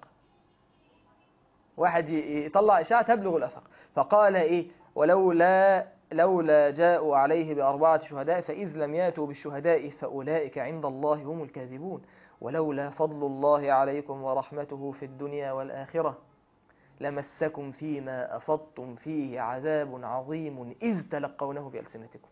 واحد يطلع إشاعة تبلغ الأفاق. فقال إيه؟ لولا جاءوا عليه ب4 شهداء فإذ لم ياتوا بالشهداء فأولئك عند الله هم الكاذبون ولولا فضل الله عليكم ورحمته في الدنيا والآخرة لمسكم فيما أفضتم فيه عذاب عظيم إذ تلقونه بألسنتكم.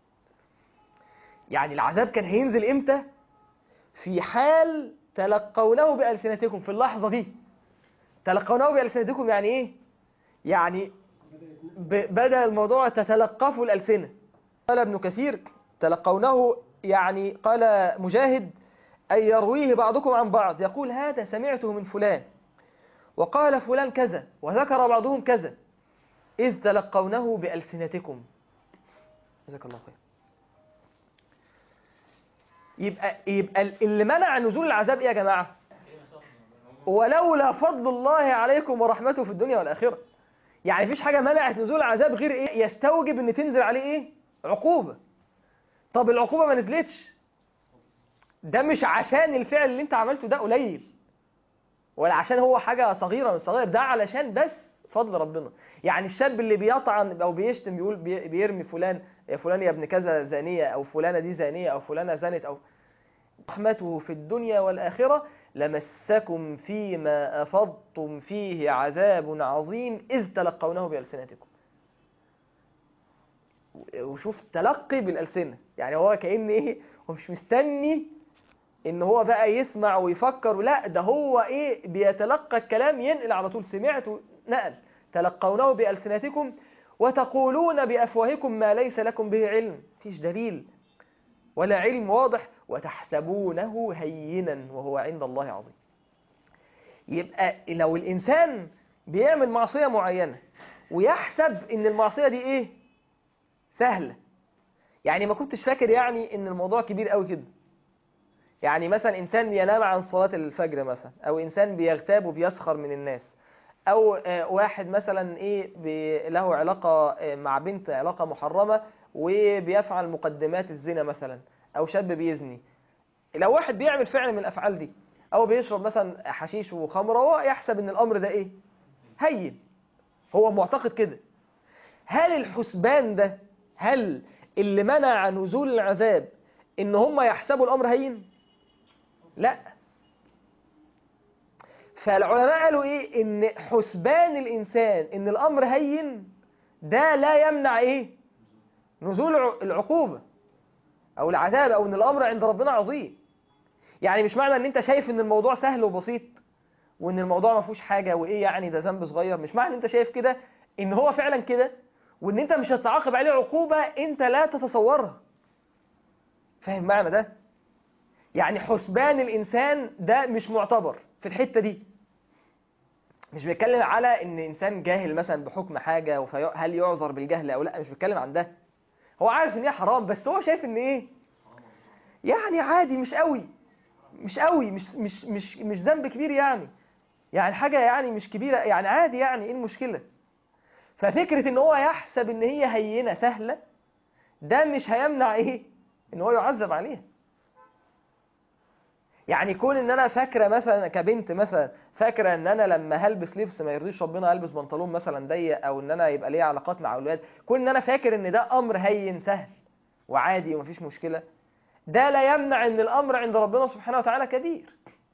يعني العذاب كان هينزل إمتى؟ في حال تلقونه بألسنتكم، في اللحظة دي. تلقونه بألسنتكم يعني إيه؟ يعني بدأ الموضوع تتلقفوا الألسنة. قال ابن كثير تلقونه، يعني قال مجاهد أن يرويه بعضكم عن بعض، يقول هذا سمعته من فلان وقال فلان كذا وذكر بعضهم كذا إذ تلقونه بألسنتكم. جزاك الله خير. يبقى اللي منع نزول العذاب ايه يا جماعة؟ ولولا فضل الله عليكم ورحمته في الدنيا والآخرة. يعني مفيش حاجة منعت نزول العذاب غير ايه؟ يستوجب ان تنزل عليه ايه؟ عقوبة. طب العقوبة ما نزلتش، ده مش عشان الفعل اللي انت عملته ده قليل، ولا عشان هو حاجة صغيرة من الصغير، ده علشان بس فضل ربنا. يعني الشاب اللي بيطعن او بيشتم، بيقول بيرمي فلان، يا فلان يا ابن كذا زانية، او فلانة دي زانية، او فلانة زانت، او رحمته في الدنيا والآخرة لمسكم فيما أفضتم فيه عذاب عظيم إذ تلقونه بألسنتكم. وشوف تلقي بالألسنة، يعني هو كأن إيه، هو مش مستني إن هو بقى يسمع ويفكر، لا ده هو إيه، بيتلقى الكلام ينقل على طول، سمعت نقل. تلقونه بألسنتكم وتقولون بأفواهكم ما ليس لكم به علم، فيش دليل ولا علم واضح، وتحسبونه هينا وهو عند الله عظيم. يبقى لو الإنسان بيعمل معصية معينة ويحسب إن المعصية دي إيه؟ سهلة، يعني ما كنتش فاكر يعني إن الموضوع كبير قوي كده. يعني مثلا إنسان ينام عن صلاة الفجر مثلا، أو إنسان بيغتاب وبيسخر من الناس، أو واحد مثلا إيه له علاقة مع بنت، علاقة محرمة، وبيفعل مقدمات الزنا مثلا، أو شاب بيزني. لو واحد بيعمل فعل من الأفعال دي، أو بيشرب مثلا حشيش وخمرة، هو يحسب إن الأمر ده إيه؟ هين، هو معتقد كده. هل الحسبان ده، هل اللي منع نزول العذاب إن هم يحسبوا الأمر هين؟ لا. فالعلماء قالوا إيه؟ إن حسبان الإنسان إن الأمر هين ده لا يمنع إيه؟ نزول العقوبة أو العذاب، أو إن الأمر عند ربنا عظيم. يعني مش معنى ان انت شايف ان الموضوع سهل وبسيط وان الموضوع ما فيهوش حاجه وايه يعني ده ذنب صغير، مش معنى ان انت شايف كده ان هو فعلا كده، وان انت مش هتعاقب عليه عقوبه انت لا تتصورها. فاهم معنى ده؟ يعني حسبان الانسان ده مش معتبر في الحته دي. مش بيتكلم على ان انسان جاهل مثلا بحكم حاجه هل يعذر بالجهل او لا، مش بيتكلم عن ده. هو عارف ان هي حرام، بس هو شايف ان ايه، يعني عادي، مش قوي، مش ذنب كبير يعني حاجة يعني مش كبيرة، يعني عادي، يعني ايه المشكلة؟ ففكرة ان هو يحسب ان هي هينة سهلة، ده مش هيمنع ايه، ان هو يعذب عليها. يعني كون ان انا فاكرة مثلا كبنت مثلا، فاكرة ان انا لما هلبس لبس ما يرضيش ربنا البس بنطلون مثلا ضيق، او ان انا يبقى ليا علاقات مع اولاد، كون ان انا فاكر ان ده امر هين سهل وعادي ومفيش مشكلة، ده لا يمنع ان الامر عند ربنا سبحانه وتعالى كبير.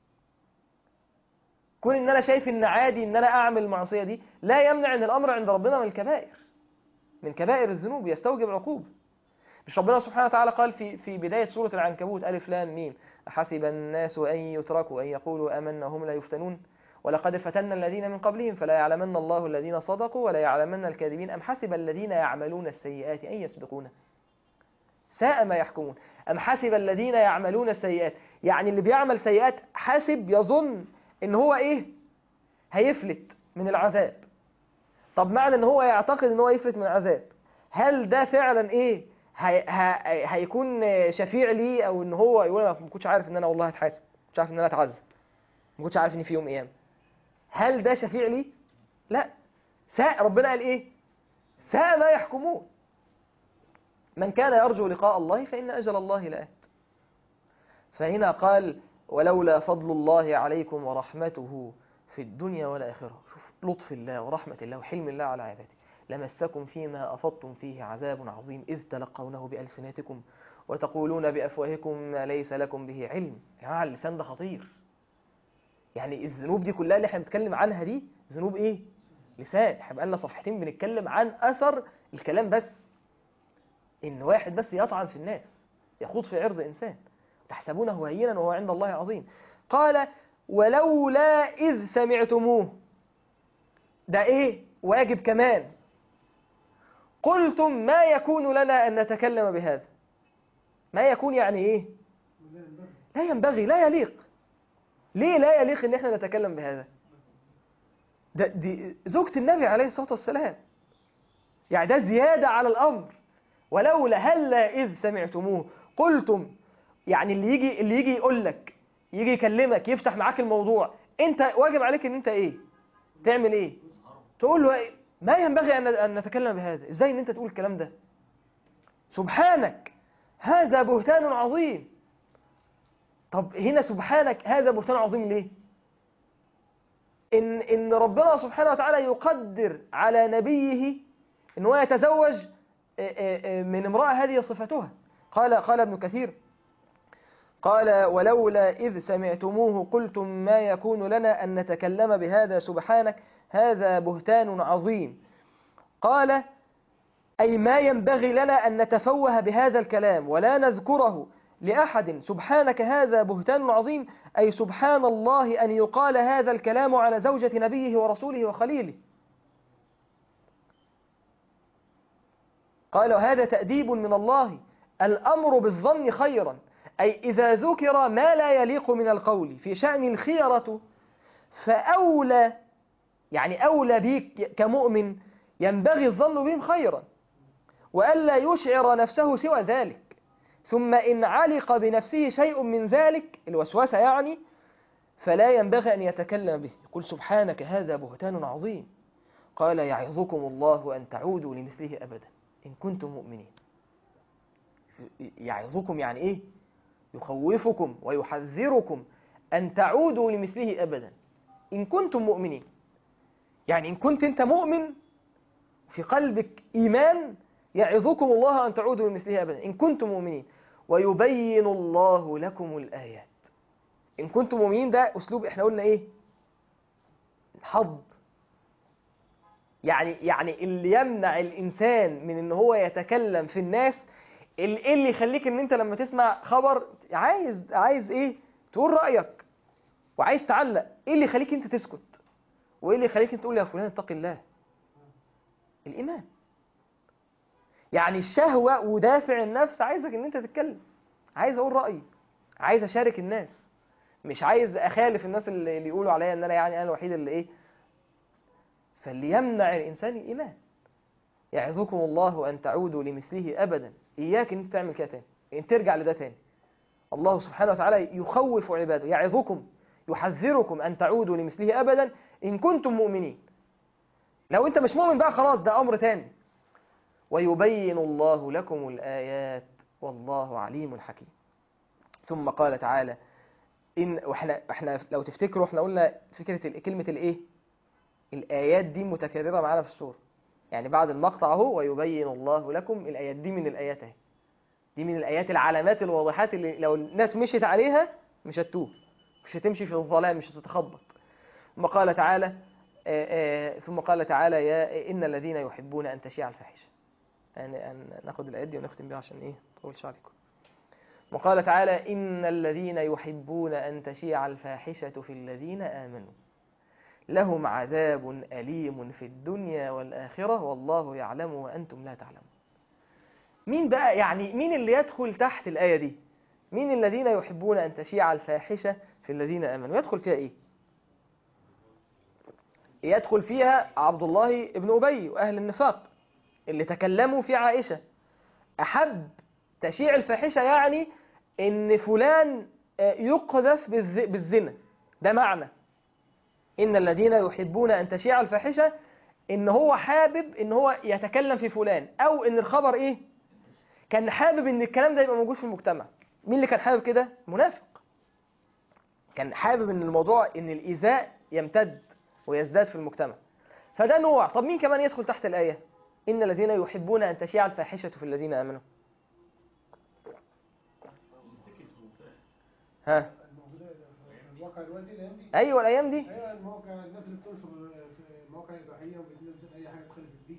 كون ان انا شايف ان عادي ان انا اعمل المعصيه دي، لا يمنع ان الامر عند ربنا من الكبائر، من كبائر الذنوب يستوجب العقوبه. مش ربنا سبحانه وتعالى قال في بدايه سوره العنكبوت الف لام ميم: حسب الناس ان يتركوا ان يقولوا آمنا وهم لا يفتنون ولقد فتنا الذين من قبلهم فلا يعلمن الله الذين صدقوا ولا يعلمن الكاذبين أم حسب الذين يعملون السيئات ان يسبقونا ساء ما يحكمون. أم حسب الذين يعملون السيئات، يعني اللي بيعمل سيئات حاسب يظن ان هو ايه، هيفلت من العذاب. طب معنى ان هو يعتقد ان هو يفلت من العذاب، هل ده فعلا ايه، هيكون شفيع ليه، او ان هو يقول انا ما كنتش عارف ان انا والله هتحاسب، ما كنتش عارف ان انا اتعذب، ما كنتش عارف ان في يوم قيامه، هل ده شفيع ليه؟ لا. ساء، ربنا قال ايه؟ ساء ما يحكمون. من كان يرجو لقاء الله فإن أجل الله لآت. فهنا قال ولولا فضل الله عليكم ورحمته في الدنيا والآخرة. شوف لطف الله ورحمة الله وحلم الله على عباده. لمسكم فيما أفضتم فيه عذاب عظيم إذ تلقونه بألسنتكم وتقولون بأفواهكم ما ليس لكم به علم. يا جماعة اللسان ده خطير. يعني الذنوب دي كلها اللي احنا بنتكلم عنها دي ذنوب ايه؟ لسان. احنا بقالنا صفحتين بنتكلم عن أثر الكلام بس. إن واحد بس يطعن في الناس، يخوض في عرض إنسان، تحسبونه هينا وهو عند الله عظيم. قال ولولا إذ سمعتموه، ده إيه؟ واجب كمان. قلتم ما يكون لنا أن نتكلم بهذا. ما يكون يعني إيه؟ لا ينبغي، لا يليق. ليه لا يليق إن إحنا نتكلم بهذا؟ دي زوجة النبي عليه الصلاة والسلام، يعني ده زيادة على الأمر. ولولا هلا إذ سمعتموه قلتم يعني اللي يجي يقول لك، يجي يكلمك، يفتح معاك الموضوع، انت واجب عليك ان انت ايه؟ تعمل ايه؟ تقول له إيه؟ ما ينبغي ان نتكلم بهذا، ازاي ان انت تقول الكلام ده؟ سبحانك هذا بهتان عظيم. طب هنا سبحانك هذا بهتان عظيم ليه؟ إن ربنا سبحانه وتعالى يقدر على نبيه إن هو يتزوج من امرأة هذه صفتها. قال ابن كثير، قال ولولا إذ سمعتموه قلتم ما يكون لنا أن نتكلم بهذا سبحانك هذا بهتان عظيم. قال أي ما ينبغي لنا أن نتفوه بهذا الكلام ولا نذكره لأحد. سبحانك هذا بهتان عظيم أي سبحان الله أن يقال هذا الكلام على زوجة نبيه ورسوله وخليله. قال وهذا تأديب من الله، الأمر بالظن خيرا، أي إذا ذكر ما لا يليق من القول في شأن الخيرة فأولى، يعني أولى بك كمؤمن ينبغي الظن بهم خيرا وألا يشعر نفسه سوى ذلك. ثم إن علق بنفسه شيء من ذلك الوسوسة يعني فلا ينبغي أن يتكلم به، يقول سبحانك هذا بهتان عظيم. قال يعظكم الله أن تعودوا لمثله أبدا إن كنتم مؤمنين. يعظكم يعني إيه؟ يخوفكم ويحذركم أن تعودوا لمثله أبدا إن كنتم مؤمنين. يعني إن كنت أنت مؤمن في قلبك إيمان يعظكم الله أن تعودوا لمثله أبدا إن كنتم مؤمنين ويبين الله لكم الآيات. إن كنتم مؤمنين ده أسلوب إحنا قلنا إيه؟ حظ. يعني اللي يمنع الإنسان من إن هو يتكلم في الناس، اللي يخليك إن أنت لما تسمع خبر عايز إيه؟ تقول رأيك وعايز تعلق. إيه اللي يخليك أنت تسكت؟ وإيه اللي يخليك أنت تقول يا فلان اتق الله؟ الإيمان. يعني الشهوة ودافع النفس عايزك ان انت تتكلم، عايز اقول رأيي، عايز اشارك الناس، مش عايز اخالف الناس اللي يقولوا عليا ان انا الوحيد اللي ايه. فاللي يمنع الانسان الايمان. يعظكم الله ان تعودوا لمثله ابدا. اياك ان انت تعمل كده تاني، ان ترجع لده تاني. الله سبحانه وتعالى يخوف عباده، يعظكم يحذركم ان تعودوا لمثله ابدا ان كنتم مؤمنين. لو انت مش مؤمن بقى خلاص ده امر تاني. ويبين الله لكم الآيات والله عليم حكيم. ثم قال تعالى احنا لو تفتكروا احنا قلنا فكرة كلمة الايه؟ الآيات دي متكررة معانا في السورة. يعني بعد المقطع اهو ويبين الله لكم الآيات، دي من الآيات اهي، دي من الآيات العلامات الواضحات اللي لو الناس مشيت عليها مش هتتوه، مش هتمشي في الظلام، مش هتتخبط. ثم قال تعالى يا إن الذين يحبون أن تشيع الفاحشة. يعني أن ناخد الآيات دي ونختم بها عشان إيه طولش عليكم. وقال تعالى إن الذين يحبون أن تشيع الفاحشة في الذين آمنوا لهم عذاب أليم في الدنيا والآخرة والله يعلم وأنتم لا تعلمون. مين بقى يعني مين اللي يدخل تحت الآية دي؟ مين الذين يحبون أن تشيع الفاحشة في الذين آمنوا؟ يدخل فيها إيه؟ يدخل فيها عبد الله بن أبي وأهل النفاق اللي تكلموا في عائشة. أحب تشيع الفاحشة يعني إن فلان يقذف بالزنا، ده معنى إن الذين يحبون أن تشيع الفاحشة، إن هو حابب إن هو يتكلم في فلان، أو إن الخبر إيه؟ كان حابب إن الكلام ده يبقى موجود في المجتمع. مين اللي كان حابب كده؟ منافق. كان حابب إن الموضوع إن الإيذاء يمتد ويزداد في المجتمع. فده نوع. طب مين كمان يدخل تحت الآية؟ إن الذين يحبون أن تشيع الفاحشة في الذين آمنوا. ها؟ الواقع الوالدي الأيام دي. أيوة الأيام دي. أيوة المواقع، الناس اللي بتنشر في مواقع إباحية وبتنزل أي حاجة تخالف الدين.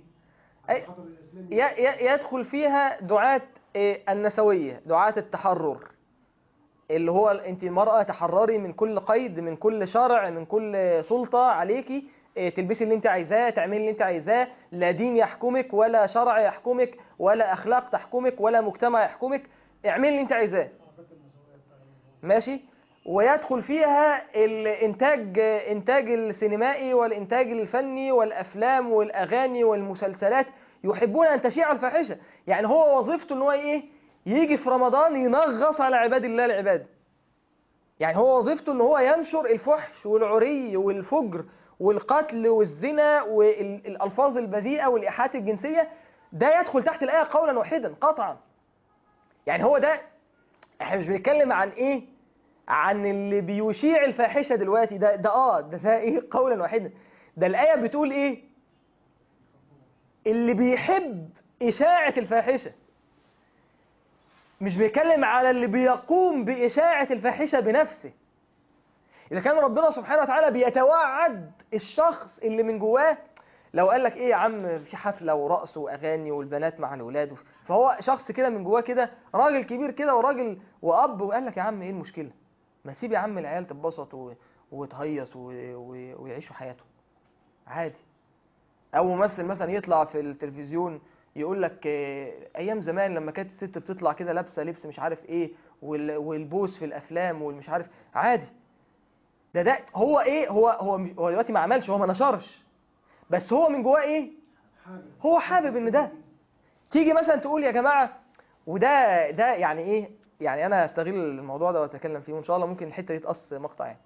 يدخل فيها دعاة النسوية، دعاة التحرر، اللي هو أنت المرأة تحرري من كل قيد، من كل شرع، من كل سلطة عليكي، تلبسي اللي انت عايزاه، تعملي اللي انت عايزاه، لا دين يحكمك ولا شرع يحكمك ولا أخلاق تحكمك ولا مجتمع يحكمك، اعملي اللي انت عايزاه. ماشي. ويدخل فيها الانتاج السينمائي والانتاج الفني والافلام والاغاني والمسلسلات. يحبون ان تشيع الفاحشه، يعني هو وظيفته ان هو ايه؟ يجي في رمضان ينغص على عباد الله العبادة. يعني هو وظيفته ان هو ينشر الفحش والعري والفجر والقتل والزنا والالفاظ البذيئة والايحاءات الجنسية. ده يدخل تحت الآية قولا واحدا قطعا. يعني هو ده، احنا مش بنتكلم عن ايه، عن اللي بيشيع الفاحشة دلوقتي، ده ايه قولا واحدا. ده الآية بتقول ايه؟ اللي بيحب إشاعة الفاحشة. مش بيتكلم على اللي بيقوم بإشاعة الفاحشة بنفسه. إذا كان ربنا سبحانه وتعالى بيتوعد الشخص اللي من جواه، لو قال لك ايه يا عم في حفلة ورقص وأغاني والبنات مع الولاد، فهو شخص كده من جواه كده راجل كبير كده وراجل وأب، وقال لك يا عم ايه المشكلة؟ ما سيب يا عم العيال تتبسط وتهيص ويعيشوا حياتهم عادي. او ممثل مثلا يطلع في التلفزيون يقول لك ايام زمان لما كانت الست بتطلع كده لابسه لبس مش عارف ايه والبوس في الافلام والمش عارف، عادي. ده هو ايه، هو دلوقتي ما عملش، هو ما نشرش، بس هو من جواه ايه، هو حابب ان ده. تيجي مثلا تقول يا جماعه، ده يعني ايه، يعني انا هستغل الموضوع ده واتكلم فيه، وان شاء الله ممكن الحته دي تقص مقطع. يعني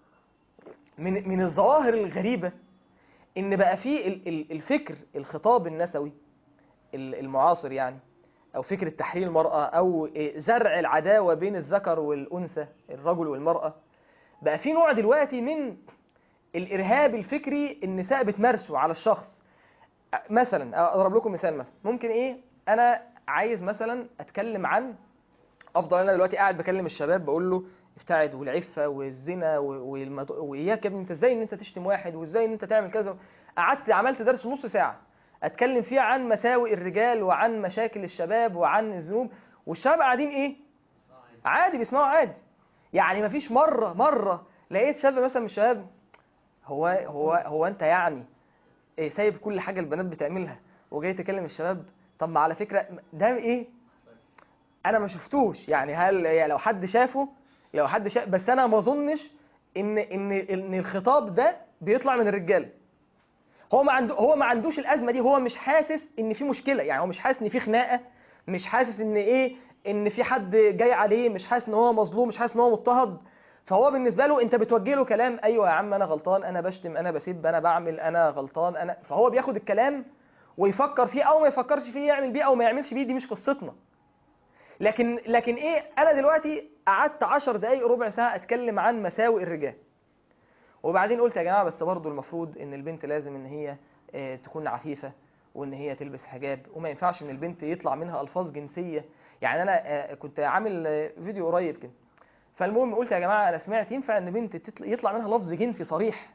من الظواهر الغريبه ان بقى فيه الفكر الخطاب النسوي المعاصر، يعني او فكرة تحرير المرأة او زرع العداوة بين الذكر والانثى، الرجل والمرأة. بقى في نوع دلوقتي من الارهاب الفكري النساء بتمارسه على الشخص. مثلا اضرب لكم مثال، مثلا ممكن ايه، انا عايز مثلا اتكلم عن، افضل انا دلوقتي قاعد بكلم الشباب بقول له ابتعد والعفة والزنا واياك يا ابني، انت ازاي ان انت تشتم واحد، وازاي ان انت تعمل كذا. قعدت عملت درس نص ساعة اتكلم فيه عن مساوئ الرجال وعن مشاكل الشباب وعن الذنوب، والشباب قاعدين ايه، عادي بيسمعوا عادي. يعني مفيش مرة لقيت شاب مثلا من الشباب، هو انت يعني إيه سايب كل حاجة البنات بتعملها وجاي تكلم الشباب؟ طب ما على فكرة ده ايه، انا ما شفتوش. يعني هل يعني لو حد شافه، لو حد شاف، بس انا ما اظنش ان الخطاب ده بيطلع من الرجاله. هو ما عندوش الازمه دي، هو مش حاسس ان في مشكله، يعني هو مش حاسس ان في خناقه، مش حاسس ان ايه، ان في حد جاي عليه، مش حاسس ان هو مظلوم، مش حاسس ان هو مضطهد. فهو بالنسبه له انت بتوجه له كلام، ايوه يا عم انا غلطان، انا بشتم، انا بسب، انا بعمل، انا غلطان، انا، فهو بياخد الكلام ويفكر فيه او ما يفكرش فيه، يعمل بيه او ما يعملش بيه، دي مش قصتنا. لكن ايه، انا دلوقتي قعدت 10 دقايق ربع ساعه اتكلم عن مساوئ الرجال، وبعدين قلت يا جماعه بس برضو المفروض ان البنت لازم ان هي تكون عفيفه، وان هي تلبس حجاب، وما ينفعش ان البنت يطلع منها الفاظ جنسيه. يعني انا كنت عامل فيديو قريب كده، فالمهم قلت يا جماعه انا سمعت ينفع ان بنت يطلع منها لفظ جنسي صريح.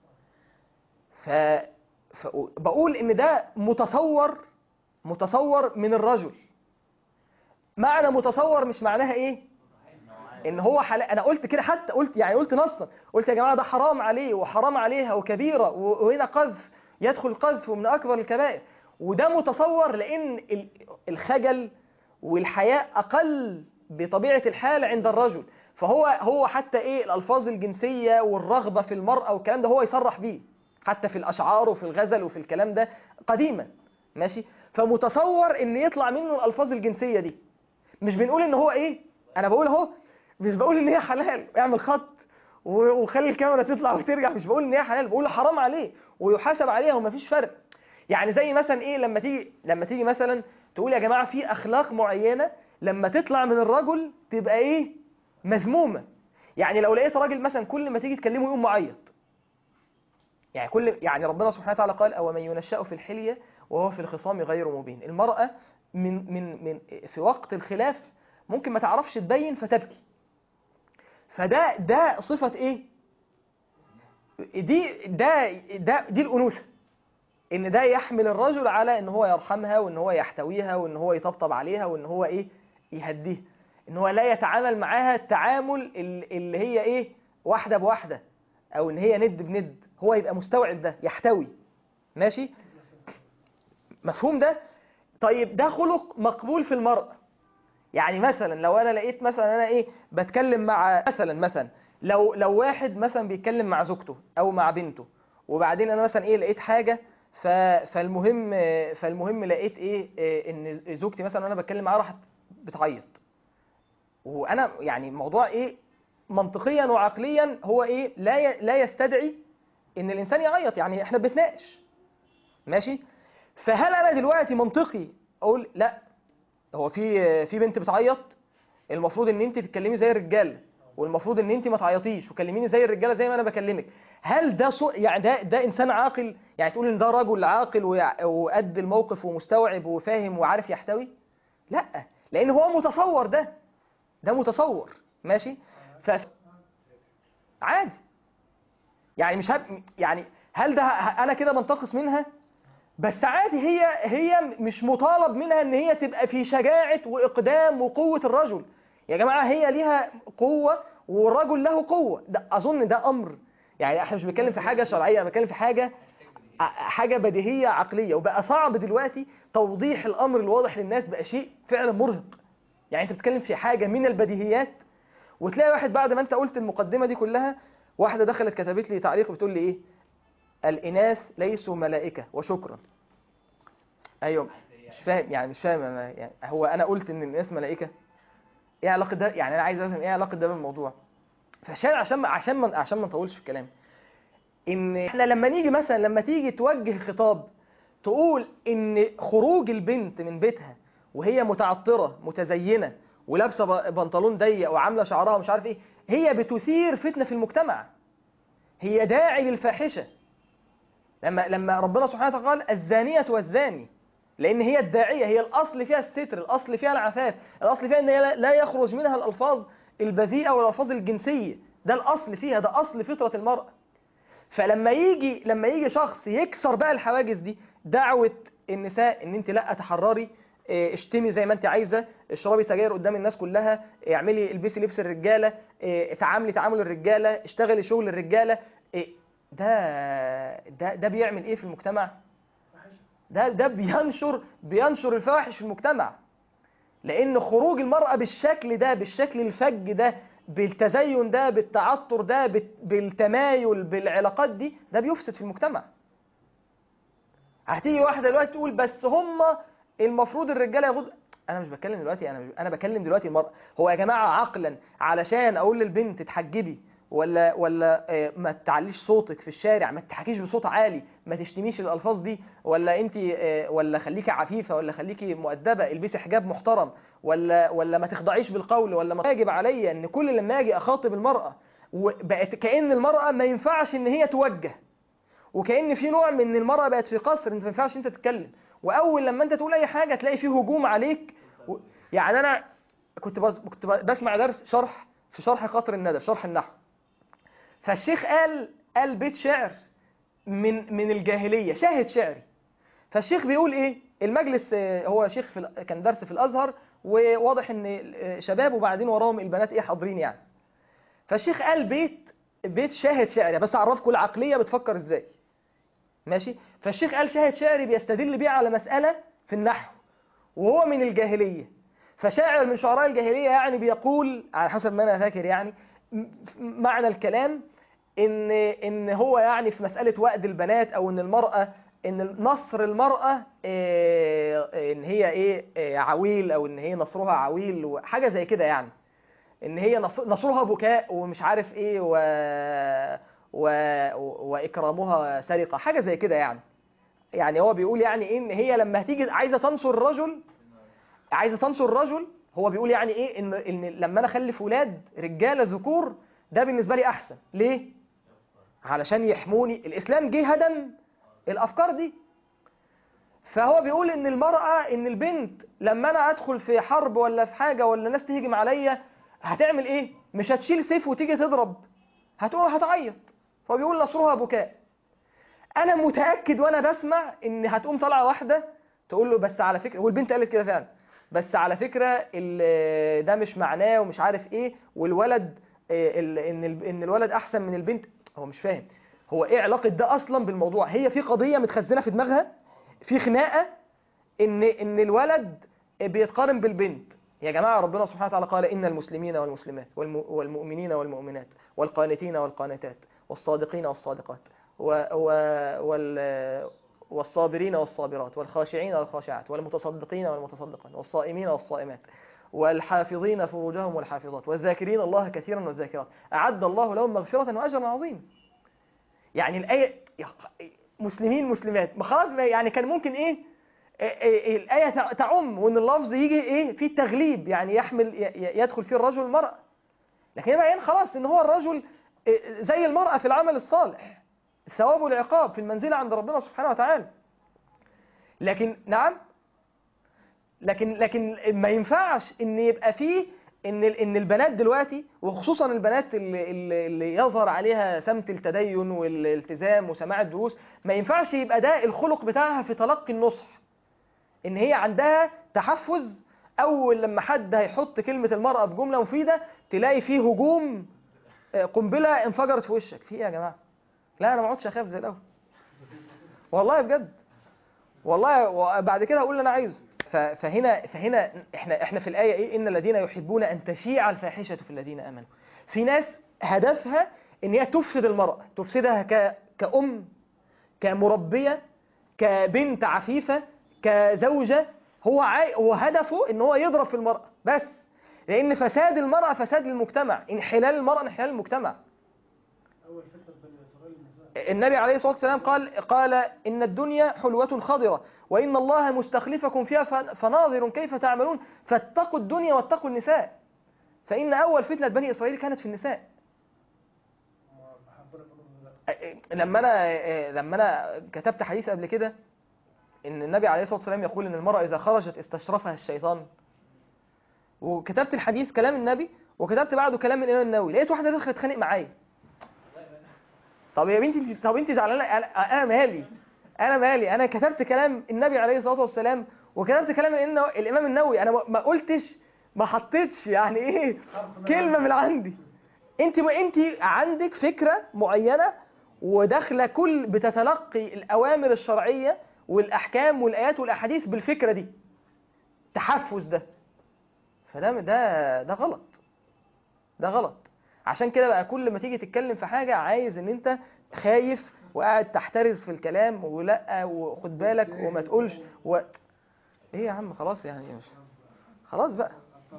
ف بقول ان ده متصور من الرجل. معنى متصور مش معناها ايه، ان هو حلال. انا قلت كده، حتى قلت يعني قلت نصا، قلت يا جماعه ده حرام عليه وحرام عليها وكبيره، وهنا قذف، يدخل قذف من اكبر الكبائر. وده متصور لان الخجل والحياء اقل بطبيعه الحال عند الرجل، فهو حتى ايه الالفاظ الجنسيه والرغبه في المراه والكلام ده هو يصرح بيه، حتى في الاشعار وفي الغزل وفي الكلام ده قديما، ماشي. فمتصور ان يطلع منه الالفاظ الجنسيه دي. مش بنقول ان هو ايه، انا بقول اهو، مش بقول ان هي حلال، اعمل خط وخلي الكاميرا تطلع وترجع، مش بقول ان هي حلال، بقول حرام عليه ويحاسب عليها ومفيش فرق. يعني زي مثلا ايه، لما تيجي مثلا تقول يا جماعه في اخلاق معينه لما تطلع من الرجل تبقى ايه، مذمومه. يعني لو لقيت راجل مثلا كل ما تيجي تكلمه يقوم معيط، يعني ربنا سبحانه وتعالى قال او من ينشأ في الحليه وهو في الخصام غير مبين. المرأة من في وقت الخلاف ممكن ما تعرفش تبين فتبكي. ده صفة ايه، دي الأنوثة، ان ده يحمل الرجل على ان هو يرحمها وان هو يحتويها وان هو يطبطب عليها وان هو ايه، يهديها، ان هو لا يتعامل معاها التعامل اللي هي ايه، واحدة بواحدة، او ان هي ند بند، هو يبقى مستوعب ده، يحتوي، ماشي، مفهوم ده. طيب ده خلق مقبول في المرأة. يعني مثلا لو انا لقيت مثلا انا ايه بتكلم مع مثلا لو واحد مثلا بيتكلم مع زوجته او مع بنته، وبعدين انا مثلا ايه لقيت حاجه، فالمهم لقيت ايه، ان زوجتي مثلا انا بتكلم معاها راحت بتعيط، وانا يعني الموضوع ايه منطقيا وعقليا هو ايه لا يستدعي ان الانسان يعيط، يعني احنا بنتناقش ماشي. فهل انا دلوقتي منطقي اقول لا هو في بنت بتعيط المفروض ان انت تتكلمي زي الرجاله، والمفروض ان انت ما تعيطيش وكلميني زي الرجاله زي ما انا بكلمك؟ هل ده يعني ده انسان عاقل؟ يعني تقول ان ده رجل عاقل وقد الموقف ومستوعب وفاهم وعارف يحتوي؟ لا، لان هو متصور ده متصور ماشي. ف عادي يعني مش يعني هل ده انا كده بنتقص منها؟ بس عادي، هي مش مطالب منها ان هي تبقى في شجاعة واقدام وقوة الرجل. يا جماعة هي ليها قوة والرجل له قوة، ده اظن ده امر، يعني احنا مش بنتكلم في حاجة شرعية، انا بتكلم في حاجة بديهية عقلية. وبقى صعب دلوقتي توضيح الامر الواضح للناس، بقى شيء فعلا مرهق. يعني انت بتتكلم في حاجة من البديهيات، وتلاقي واحد بعد ما انت قلت المقدمة دي كلها، واحدة دخلت كتبت لي تعليق بتقول لي ايه؟ الإناث ليسوا ملائكة وشكرا. ايوه مش فاهم، يعني مش فاهم انا، يعني هو انا قلت ان الناس ملائكه؟ ايه علاقه ده؟ يعني انا عايز افهم ايه علاقه ده بالموضوع. عشان ما نطولش في الكلام، ان احنا لما نيجي مثلا لما تيجي توجه خطاب تقول ان خروج البنت من بيتها وهي متعطره متزينه ولابسه بنطلون ضيق وعامله شعرها مش عارف ايه، هي بتثير فتنه في المجتمع، هي داعي للفاحشه. لما ربنا سبحانه وتعالى قال الزانية والزاني، لأن هي الداعية، هي الأصل فيها الستر، الأصل فيها العفاف، الأصل فيها أن هي لا يخرج منها الألفاظ البذيئة والألفاظ الجنسية، ده الأصل فيها، ده أصل فطرة المرأة. فلما يجي شخص يكسر بقى الحواجز دي، دعوة النساء ان انت لا تحرري، اشتمي زي ما انت عايزة، اشربي سجاير قدام الناس كلها، اعملي البسي لبس الرجالة، تعاملي تعامل الرجالة، اشتغلي شغل الرجالة، ده بيعمل ايه في المجتمع؟ ده بينشر الفواحش في المجتمع. لان خروج المرأة بالشكل ده، بالشكل الفج ده، بالتزين ده، بالتعطر ده، بالتمايل، بالعلاقات دي، ده بيفسد في المجتمع. هتيجي واحدة دلوقتي تقول بس هم المفروض الرجالة يغض. انا مش بتكلم دلوقتي، انا بكلم دلوقتي المرأة. هو يا جماعة عقلا علشان اقول للبنت تحجبي ولا ما تعليش صوتك في الشارع، ما تحكيش بصوت عالي، ما تشتميش الالفاظ دي، ولا انت ولا خليكي عفيفة، ولا خليكي مؤدبة، البسي حجاب محترم، ولا ما تخضعيش بالقول، ولا ما واجب عليا ان كل لما اجي اخاطب المرأة وبقت كأن المرأة ما ينفعش ان هي توجه، وكأن في نوع من المرأة بقت في قصر، انت ما ينفعش انت تتكلم، واول لما انت تقول اي حاجة تلاقي فيه هجوم عليك. يعني انا كنت بسمع درس في شرح قطر الندى، شرح النحو، فالشيخ قال بيت شعر من الجاهلية، شاهد شعري. فالشيخ بيقول ايه؟ المجلس هو شيخ كان درس في الازهر، وواضح ان شباب وبعدين وراهم البنات ايه حاضرين يعني. فالشيخ قال بيت شاهد شعري، بس اعرفكم العقلية بتفكر ازاي ماشي. فالشيخ قال شاهد شعري بيستدل بيه على مسألة في النحو وهو من الجاهلية. فشاعر من شعراء الجاهلية يعني بيقول على حسب ما أنا فاكر، يعني معنى الكلام إن هو يعني في مسألة وأد البنات، أو إن المرأة، إن نصر المرأة إن هي عويل، أو إن هي نصرها عويل وحاجة زي كده، يعني إن هي نصرها بكاء ومش عارف إيه و... وإكرامها سرقة، حاجة زي كده يعني. يعني هو بيقول يعني إيه؟ إن هي لما هتيجي عايزة تنصر الرجل، هو بيقول يعني إيه؟ إن لما أنا أخلف ولاد رجالة ذكور، ده بالنسبة لي أحسن. ليه؟ علشان يحموني. الإسلام جه هدم الأفكار دي. فهو بيقول إن المرأة، إن البنت لما أنا أدخل في حرب ولا في حاجة ولا ناس تهجم عليا، هتعمل إيه؟ مش هتشيل سيف وتيجي تضرب، هتعيط. فهو بيقول نصرها بكاء. أنا متأكد وأنا بسمع إن هتقوم طالعة واحدة تقول له بس على فكرة، والبنت قالت كده فعلا، بس على فكرة ده مش معناه ومش عارف إيه، والولد إن الولد أحسن من البنت. هو مش فاهم هو إيه علاقة ده أصلا بالموضوع. هي في قضية متخزنة في دماغها، في خناقة إن الولد بيتقارن بالبنت. يا جماعة ربنا سبحانه وتعالى قال إن المسلمين والمسلمات والمؤمنين والمؤمنات والقانتين والقانتات والصادقين والصادقات والصابرين والصابرات والخاشعين والخاشعات والمتصدقين والمتصدقات والصائمين والصائمات والحافظين فروجهم والحافظات والذاكرين الله كثيرا والذاكرات أعد الله لهم مغفرة وأجرا عظيما. يعني الآية مسلمين مسلمات، ما خلاص يعني كان ممكن الآية تعم وإن اللفظ يجي في التغليب، يعني يدخل فيه الرجل والمرأة، لكن يبقى خلاص إن هو الرجل زي المرأة في العمل الصالح، الثواب والعقاب في المنزلة عند ربنا سبحانه وتعالى. لكن نعم، لكن ما ينفعش ان يبقى فيه ان البنات دلوقتي، وخصوصا البنات اللي يظهر عليها سمت التدين والالتزام وسماع الدروس، ما ينفعش يبقى ده الخلق بتاعها في تلقي النصح، ان هي عندها تحفز. اول لما حد هيحط كلمة المرأة بجملة مفيدة تلاقي فيه هجوم، قنبلة انفجرت في وشك. في ايه يا جماعة؟ لا انا ما اقعدش اخاف زي الاول، والله بجد، والله. وبعد كده اقول اللي انا عايزه. فهنا احنا في الآية إن الذين يحبون أن تشيع الفاحشة في الذين آمنوا. في ناس هدفها إن هي تفسد المرأة، تفسدها كأم، كمربية، كبنت عفيفة، كزوجة. هو هدفه إن هو يضرب في المرأة بس، لأن فساد المرأة فساد للمجتمع، انحلال المرأة انحلال المجتمع. أول فترة بني إسرائيل النساء. النبي عليه الصلاة والسلام قال إن الدنيا حلوة خضرة وإن الله مستخلفكم فيها فناظر كيف تعملون فاتقوا الدنيا واتقوا النساء، فإن أول فتنة بني إسرائيل كانت في النساء. لما أنا كتبت حديث قبل كده إن النبي عليه الصلاة والسلام يقول إن المرأة إذا خرجت استشرفها الشيطان، وكتبت الحديث كلام النبي وكتبت بعده كلام الإمام النووي، لقيت واحدة دخلت تتخانق معايا. طب يا بنتي، طب انت زعلانه؟ انا مالي، انا كتبت كلام النبي عليه الصلاه والسلام وكتبت كلام الامام النووي، انا ما قلتش، ما حطيتش يعني كلمه من عندي. انت عندك فكره معينه وداخله بتتلقي الاوامر الشرعيه والاحكام والايات والاحاديث بالفكره دي، التحفز ده، ده غلط، ده غلط. عشان كده بقى كل ما تيجي تتكلم في حاجة عايز ان انت خايف وقاعد تحترز في الكلام، ولا وخد بالك وما تقولش ايه يا عم، خلاص يعني مش خلاص بقى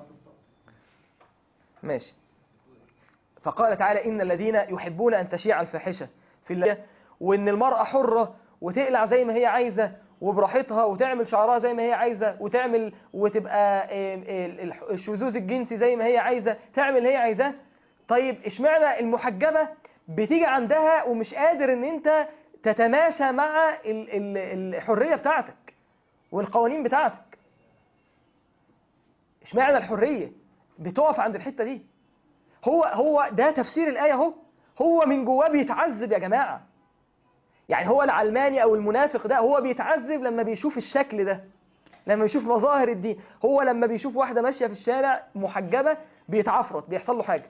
ماشي. فقال تعالى إن الذين يحبون أن تشيع الفاحشة في الله، وإن المرأة حرة وتقلع زي ما هي عايزة وبراحتها وتعمل شعرها زي ما هي عايزة وتبقى الشذوذ الجنسي زي ما هي عايزة، تعمل اللي هي عايزاه. طيب اشمعنى المحجبة بتيجي عندها ومش قادر ان انت تتماشى مع الحرية بتاعتك والقوانين بتاعتك؟ اشمعنى الحرية بتقف عند الحتة دي؟ هو ده تفسير الآية. هو من جواه بيتعذب يا جماعة. يعني هو العلماني أو المنافق ده هو بيتعذب لما بيشوف الشكل ده، لما يشوف مظاهر الدين. هو لما بيشوف واحدة ماشية في الشارع محجبة بيتعفرت، بيحصل له حاجة.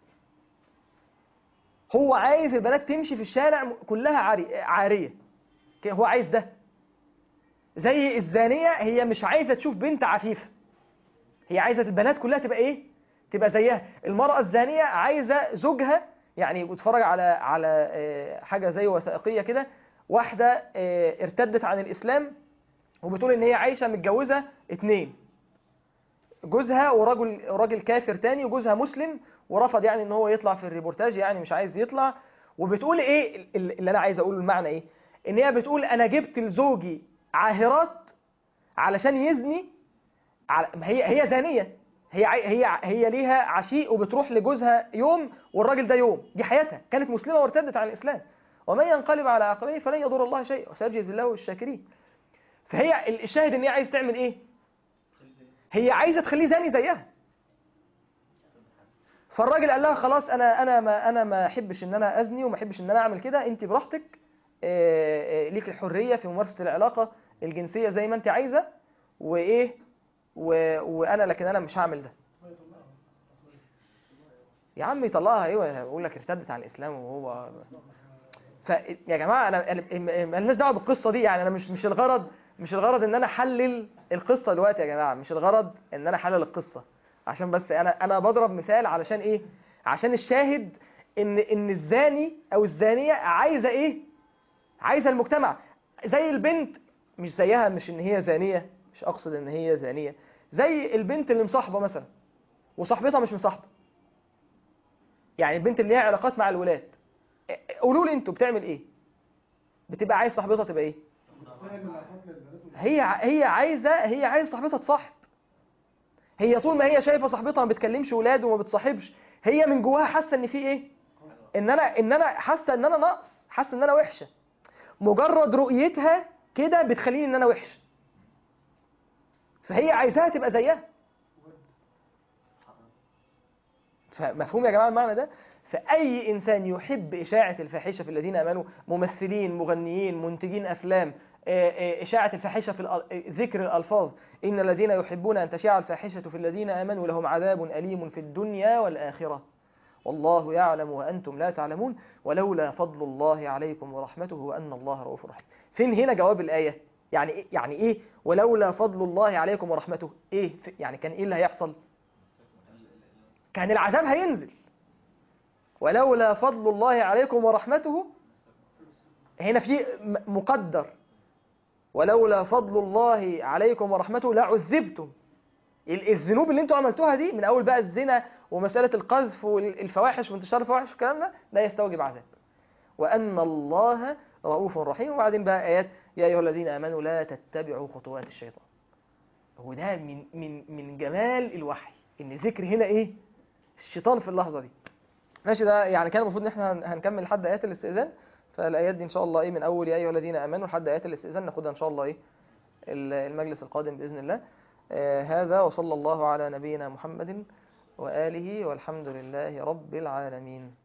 هو عايز البنات تمشي في الشارع كلها عارية، هو عايز ده. زي الزانية، هي مش عايزة تشوف بنت عفيفة، هي عايزة البنات كلها تبقى تبقى زيها. المرأة الزانية عايزة زوجها، يعني بتفرج على حاجة زي وثائقية كده، واحدة ارتدت عن الإسلام وبتقول إن هي عايشة متجوزة 2، جوزها وراجل كافر تاني، وجوزها مسلم ورفض يعني إن هو يطلع في الريبورتاج، يعني مش عايز يطلع. وبتقول اللي أنا عايز أقوله المعنى إن هي بتقول أنا جبت لزوجي عاهرات علشان يزني. هي زانية، هي ليها عشيق وبتروح لجوزها يوم والراجل ده يوم، دي حياتها. كانت مسلمة وارتدت عن الإسلام، ومن ينقلب على عقبيه فلن يضر الله شيئا وسيجزي الله الشاكرين. فهي الشاهد ان هي عايزه تعمل هي عايزه تخليه زاني زيها. فالراجل قال لها خلاص انا ما احبش ان انا ازني وما احبش ان انا اعمل كده، انت براحتك، ليك الحريه في ممارسه العلاقه الجنسيه زي ما انت عايزه، لكن انا مش هعمل ده. يا عم يطلقها بقول لك ارتدت عن الاسلام وهو يا جماعه انا مالناش دعوه بالقصه دي. يعني انا مش الغرض ان انا احلل القصه دلوقتي يا جماعه، مش الغرض ان انا احلل القصه، عشان بس انا بضرب مثال علشان عشان الشاهد ان الزاني او الزانيه عايزه عايزه المجتمع زي البنت، مش زيها، مش ان هي زانيه، مش اقصد ان هي زانيه، زي البنت اللي مصاحبه مثلا وصاحبتها مش مصاحبه، يعني البنت اللي ليها علاقات مع الولاد، قولوا لي انتوا بتعمل ايه؟ بتبقى عايز صاحبتها تبقى ايه؟ هي عايزه صاحبتها تصاحب. هي طول ما هي شايفه صاحبتها ما بتكلمش ولاد وما بتصاحبش، هي من جواها حاسه ان في ايه؟ ان انا حاسه ان انا ناقص، حاسه ان انا وحشه. مجرد رؤيتها كده بتخليني ان انا وحش، فهي عايزاها تبقى زيها. فمفهوم يا جماعه المعنى ده؟ فاي انسان يحب اشاعه الفاحشه في الذين امنوا، ممثلين، مغنيين، منتجين افلام، اشاعه الفاحشه في ذكر الالفاظ، ان الذين يحبون ان تشيع الفاحشه في الذين امنوا لهم عذاب اليم في الدنيا والاخره والله يعلم وانتم لا تعلمون ولولا فضل الله عليكم ورحمته وان الله رؤوف رحيم. فين هنا جواب الايه؟ يعني ايه ولولا فضل الله عليكم ورحمته؟ ايه يعني كان ايه اللي هيحصل؟ كان العذاب هينزل. ولولا فضل الله عليكم ورحمته، هنا في مقدر، ولولا فضل الله عليكم ورحمته لعذبتم. الذنوب اللي انتوا عملتوها دي من اول بقى الزنا ومسألة القذف والفواحش وانتشار الفواحش والكلام ده، لا يستوجب عذاب. وأن الله رؤوف رحيم. وبعدين بقى آيات يا أيها الذين آمنوا لا تتبعوا خطوات الشيطان. هو ده من جمال الوحي، ان ذكر هنا ايه؟ الشيطان في اللحظة دي. ماشي. ده يعني كان المفروض ان احنا هنكمل لحد آيات الاستئذان، فالآيات دي ان شاء الله ايه من اول يا أيها الذين آمنوا لحد آيات الاستئذان ناخدها ان شاء الله ايه المجلس القادم بإذن الله. هذا وصلى الله على نبينا محمد وآله والحمد لله رب العالمين.